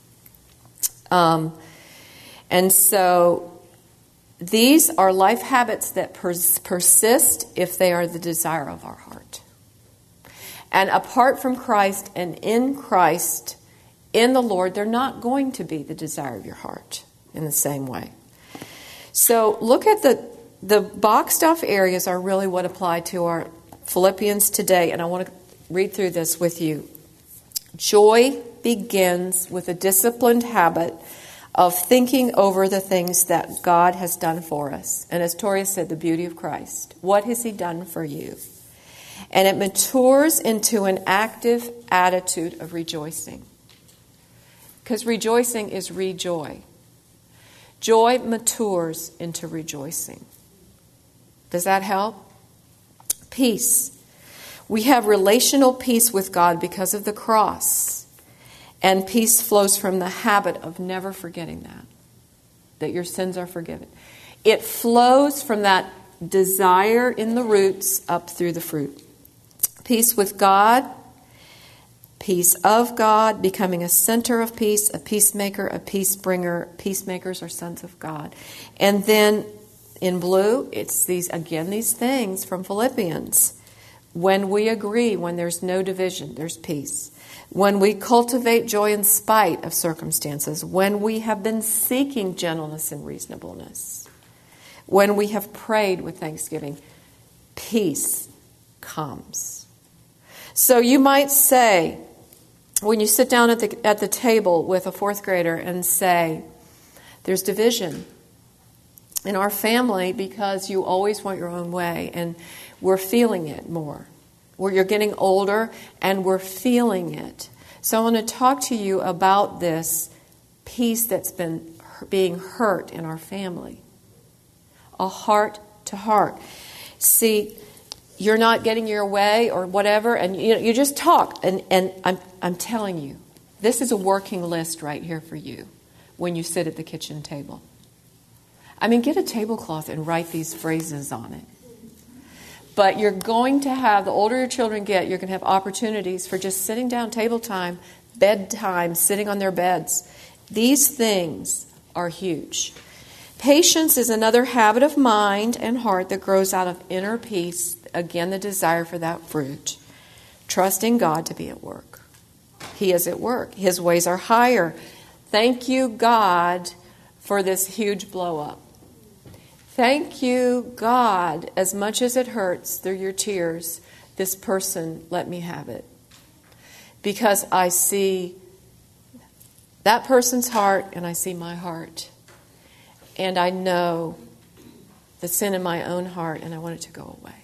And so these are life habits that persist if they are the desire of our heart. And apart from Christ and in Christ, in the Lord, they're not going to be the desire of your heart in the same way. So look at the boxed off areas are really what apply to our Philippians today. And I want to read through this with you. Joy begins with a disciplined habit of thinking over the things that God has done for us. And as Toria said, the beauty of Christ. What has He done for you? And it matures into an active attitude of rejoicing. Because rejoicing is rejoy. Joy matures into rejoicing. Does that help? Peace. We have relational peace with God because of the cross. And peace flows from the habit of never forgetting that your sins are forgiven. It flows from that desire in the roots up through the fruit. Peace with God, peace of God, becoming a center of peace, a peacemaker, a peace bringer. Peacemakers are sons of God. And then in blue, it's these things from Philippians. When we agree, when there's no division, there's peace. When we cultivate joy in spite of circumstances, when we have been seeking gentleness and reasonableness, when we have prayed with thanksgiving, peace comes. So you might say, when you sit down at the table with a fourth grader and say, there's division in our family because you always want your own way, and we're feeling it more. Where you're getting older and we're feeling it. So I want to talk to you about this peace that's been being hurt in our family. A heart to heart. See, you're not getting your way or whatever, and you just talk. And I'm telling you, this is a working list right here for you when you sit at the kitchen table. I mean, get a tablecloth and write these phrases on it. But you're going to have, the older your children get, you're going to have opportunities for just sitting down, table time, bedtime, sitting on their beds. These things are huge. Patience is another habit of mind and heart that grows out of inner peace. Again, the desire for that fruit. Trusting God to be at work. He is at work. His ways are higher. Thank you, God, for this huge blow up. Thank you, God, as much as it hurts through your tears, this person, let me have it. Because I see that person's heart and I see my heart. And I know the sin in my own heart and I want it to go away.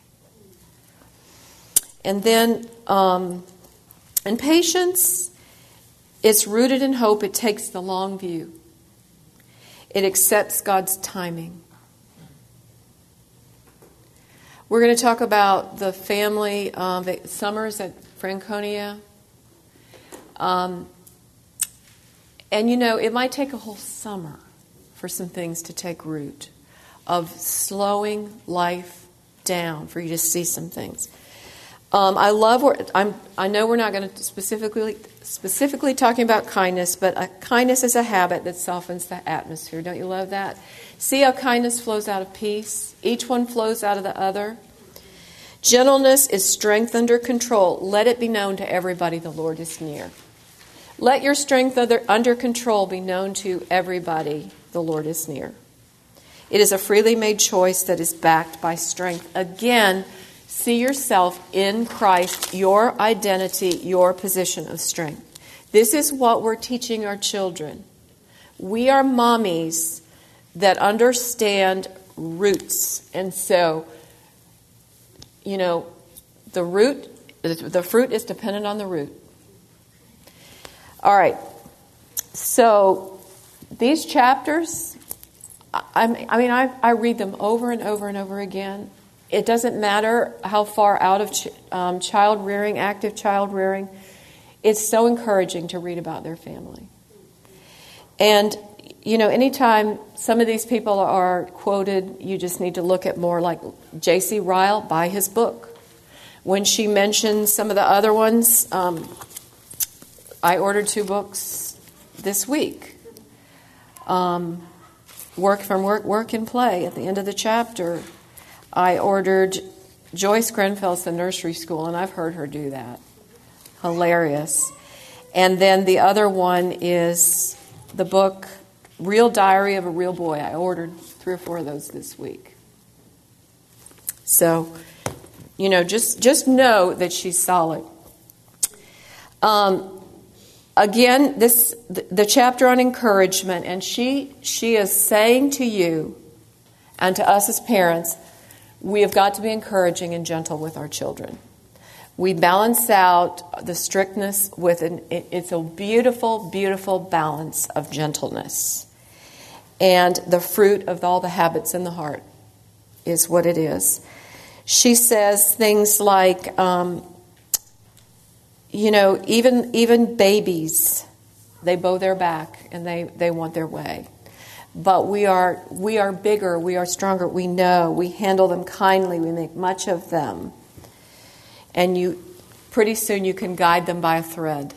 And then, in patience, it's rooted in hope. It takes the long view. It accepts God's timing. We're going to talk about the family summers at Franconia. And it might take a whole summer for some things to take root, of slowing life down for you to see some things. I know we're not going to specifically talking about kindness, but kindness is a habit that softens the atmosphere. Don't you love that? See how kindness flows out of peace? Each one flows out of the other. Gentleness is strength under control. Let it be known to everybody the Lord is near. Let your strength under control be known to everybody the Lord is near. It is a freely made choice that is backed by strength. Again, see yourself in Christ, your identity, your position of strength. This is what we're teaching our children. We are mommies that understand roots. And so, the fruit is dependent on the root. All right. So these chapters, I read them over and over and over again. It doesn't matter how far out of child rearing, active child rearing. It's so encouraging to read about their family. And, anytime some of these people are quoted, you just need to look at more like J.C. Ryle, buy his book. When she mentions some of the other ones, I ordered 2 books this week. Work and Play at the end of the chapter. I ordered Joyce Grenfell's The Nursery School, and I've heard her do that. Hilarious. And then the other one is the book Real Diary of a Real Boy. I ordered 3 or 4 of those this week. So, just know that she's solid. Again, the chapter on encouragement, and she is saying to you and to us as parents, we have got to be encouraging and gentle with our children. We balance out the strictness with it's a beautiful, beautiful balance of gentleness. And the fruit of all the habits in the heart is what it is. She says things like, even babies, they bow their back and they want their way. But we are bigger, we are stronger, we know, we handle them kindly, we make much of them. And pretty soon you can guide them by a thread.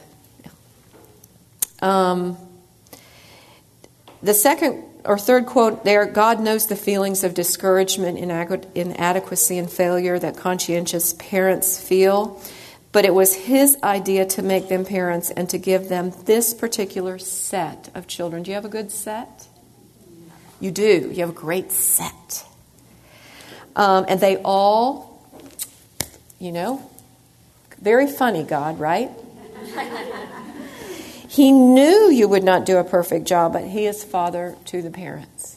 The second or third quote there, God knows the feelings of discouragement, inadequacy, and failure that conscientious parents feel, but it was His idea to make them parents and to give them this particular set of children. Do you have a good set? You do. You have a great set. And they all, very funny God, right? He knew you would not do a perfect job, but He is Father to the parents.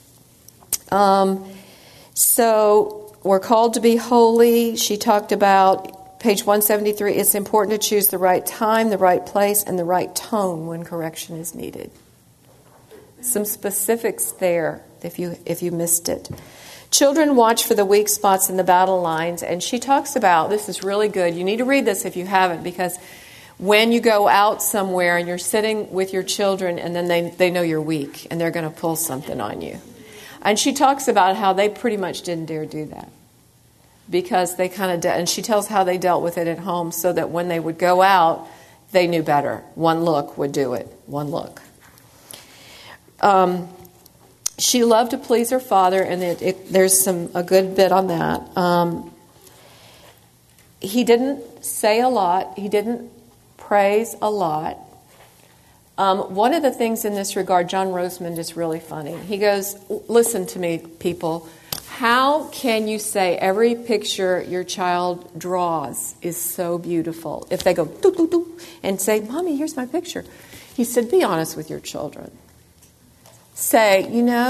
So we're called to be holy. She talked about, page 173, it's important to choose the right time, the right place, and the right tone when correction is needed. Some specifics there if you missed it. Children watch for the weak spots in the battle lines, and she talks about, this is really good, you need to read this if you haven't, because when you go out somewhere and you're sitting with your children and then they know you're weak and they're going to pull something on you. And she talks about how they pretty much didn't dare do that because they kind of and she tells how they dealt with it at home so that when they would go out, they knew better. One look would do it. One look. She loved to please her father, and there's a good bit on that. He didn't say a lot. He didn't praise a lot. One of the things in this regard, John Rosemond is really funny. He goes, listen to me, people. How can you say every picture your child draws is so beautiful? If they go, doo, doo, doo, and say, Mommy, here's my picture. He said, be honest with your children. Say,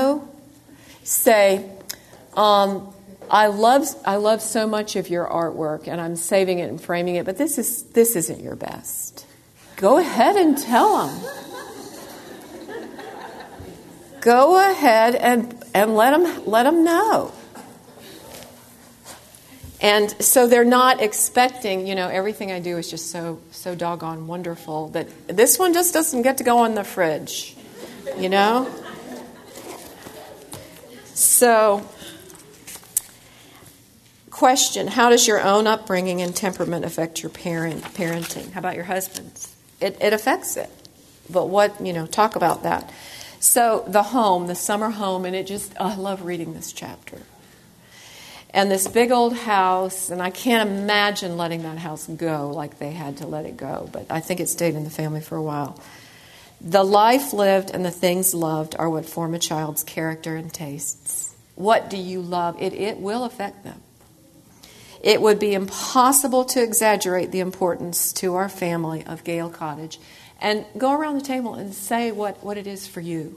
I love so much of your artwork, and I'm saving it and framing it, but this isn't your best. Go ahead and tell them. Go ahead and let them know. And so they're not expecting, everything I do is just so doggone wonderful that this one just doesn't get to go in the fridge, So, question, how does your own upbringing and temperament affect your parenting? How about your husband's? It affects it. But talk about that. So the home, the summer home, and I love reading this chapter. And this big old house, and I can't imagine letting that house go like they had to let it go, but I think it stayed in the family for a while. The life lived and the things loved are what form a child's character and tastes. What do you love? It will affect them. It would be impossible to exaggerate the importance to our family of Gale Cottage. And go around the table and say what it is for you.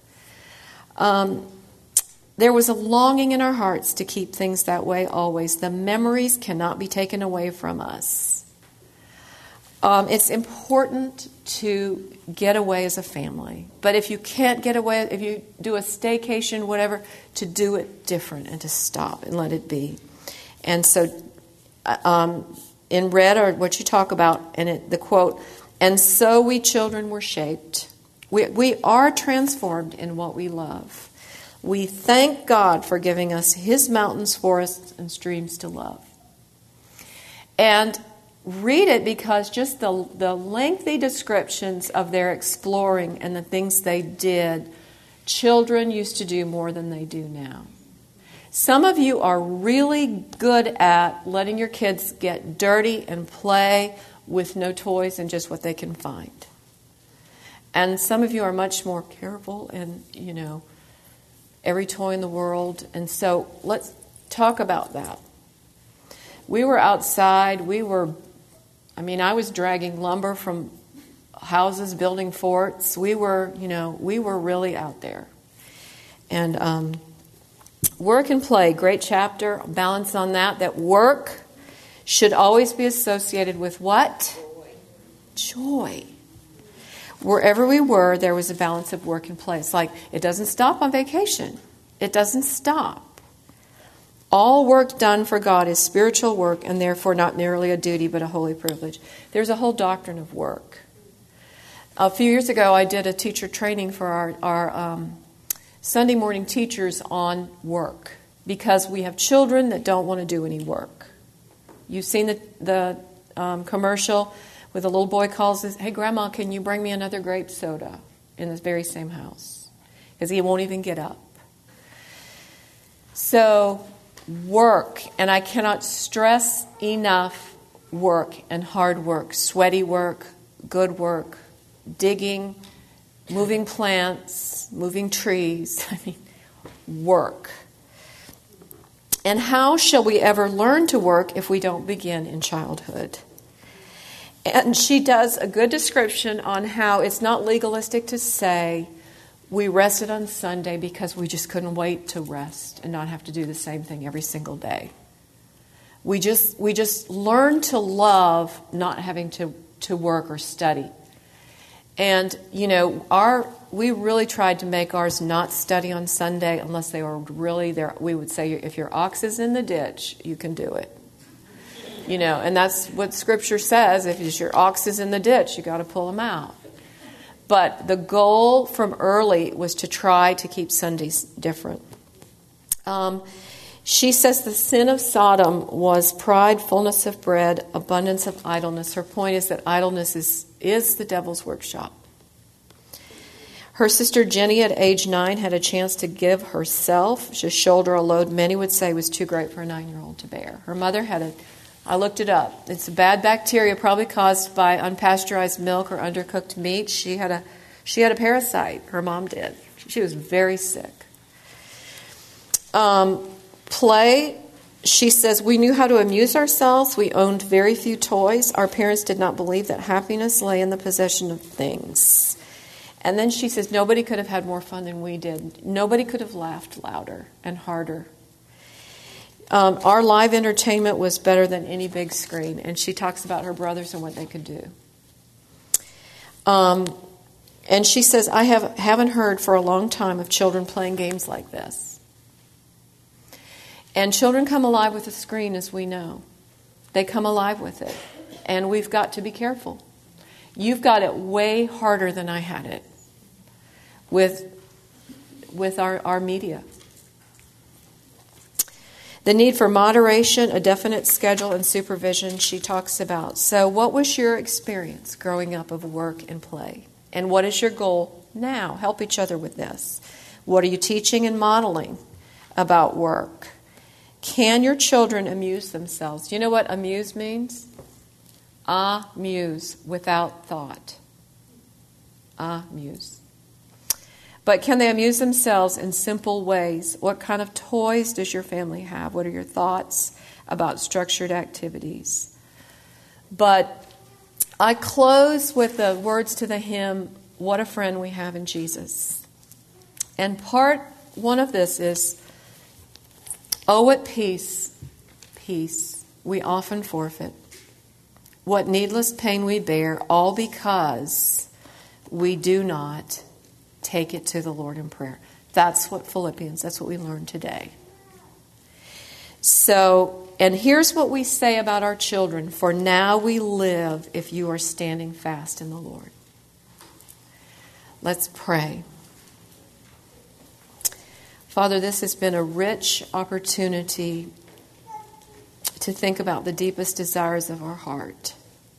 There was a longing in our hearts to keep things that way always. The memories cannot be taken away from us. It's important to get away as a family. But if you can't get away, if you do a staycation, whatever, to do it different and to stop and let it be. And so in red are what you talk about, and the quote, and so we children were shaped. We are transformed in what we love. We thank God for giving us His mountains, forests, and streams to love. And read it because just the lengthy descriptions of their exploring and the things they did, children used to do more than they do now. Some of you are really good at letting your kids get dirty and play with no toys and just what they can find. And some of you are much more careful and, every toy in the world. And so let's talk about that. We were outside. I was dragging lumber from houses, building forts. We were really out there. And work and play, great chapter, balance on that work should always be associated with what? Joy. Wherever we were, there was a balance of work and play. It's like, it doesn't stop on vacation. It doesn't stop. All work done for God is spiritual work and therefore not merely a duty but a holy privilege. There's a whole doctrine of work. A few years ago, I did a teacher training for our Sunday morning teachers on work because we have children that don't want to do any work. You've seen the commercial where the little boy calls us, "Hey, Grandma, can you bring me another grape soda?" in this very same house, because he won't even get up. So work, and I cannot stress enough work and hard work, sweaty work, good work, digging, moving plants, moving trees. I mean, work. And how shall we ever learn to work if we don't begin in childhood? And she does a good description on how it's not legalistic to say we rested on Sunday because we just couldn't wait to rest and not have to do the same thing every single day. We just learn to love not having to work or study. And, we really tried to make ours not study on Sunday unless they were really there. We would say, if your ox is in the ditch, you can do it. And that's what Scripture says. If your ox is in the ditch, you got to pull him out. But the goal from early was to try to keep Sundays different. She says the sin of Sodom was pride, fullness of bread, abundance of idleness. Her point is that idleness is the devil's workshop. Her sister Jenny at age 9 had a chance to give herself, to shoulder a load many would say was too great for a 9-year-old to bear. Her mother had I looked it up. It's a bad bacteria probably caused by unpasteurized milk or undercooked meat. She had a parasite. Her mom did. She was very sick. Play, she says, we knew how to amuse ourselves. We owned very few toys. Our parents did not believe that happiness lay in the possession of things. And then she says, nobody could have had more fun than we did. Nobody could have laughed louder and harder. Our live entertainment was better than any big screen. And she talks about her brothers and what they could do. And she says, I haven't heard for a long time of children playing games like this. And children come alive with a screen, as we know. They come alive with it. And we've got to be careful. You've got it way harder than I had it with our media. The need for moderation, a definite schedule, and supervision she talks about. So what was your experience growing up of work and play? And what is your goal now? Help each other with this. What are you teaching and modeling about work? Can your children amuse themselves? Do you know what amuse means? Amuse, without thought. Amuse. But can they amuse themselves in simple ways? What kind of toys does your family have? What are your thoughts about structured activities? But I close with the words to the hymn, What a Friend We Have in Jesus. And part one of this is, oh, what peace we often forfeit. What needless pain we bear, all because we do not take it to the Lord in prayer. That's what Philippians, that's what we learned today. So, and here's what we say about our children. For now we live if you are standing fast in the Lord. Let's pray. Father, this has been a rich opportunity to think about the deepest desires of our heart.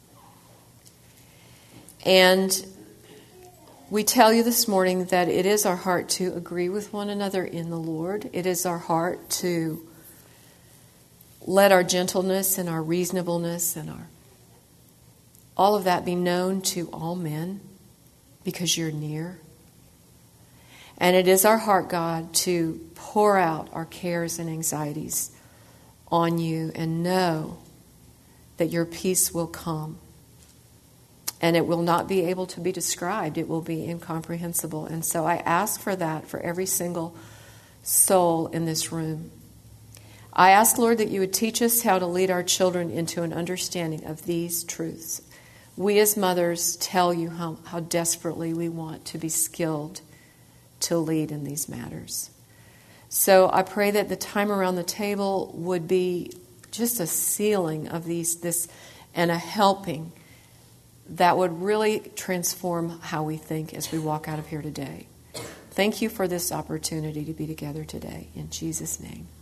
And we tell you this morning that it is our heart to agree with one another in the Lord. It is our heart to let our gentleness and our reasonableness and all of that be known to all men because you're near. And it is our heart, God, to pour out our cares and anxieties on you and know that your peace will come. And it will not be able to be described. It will be incomprehensible. And so I ask for that for every single soul in this room. I ask, Lord, that you would teach us how to lead our children into an understanding of these truths. We as mothers tell you how desperately we want to be skilled to lead in these matters. So I pray that the time around the table would be just a sealing of this and a helping that would really transform how we think as we walk out of here today. Thank you for this opportunity to be together today. In Jesus' name.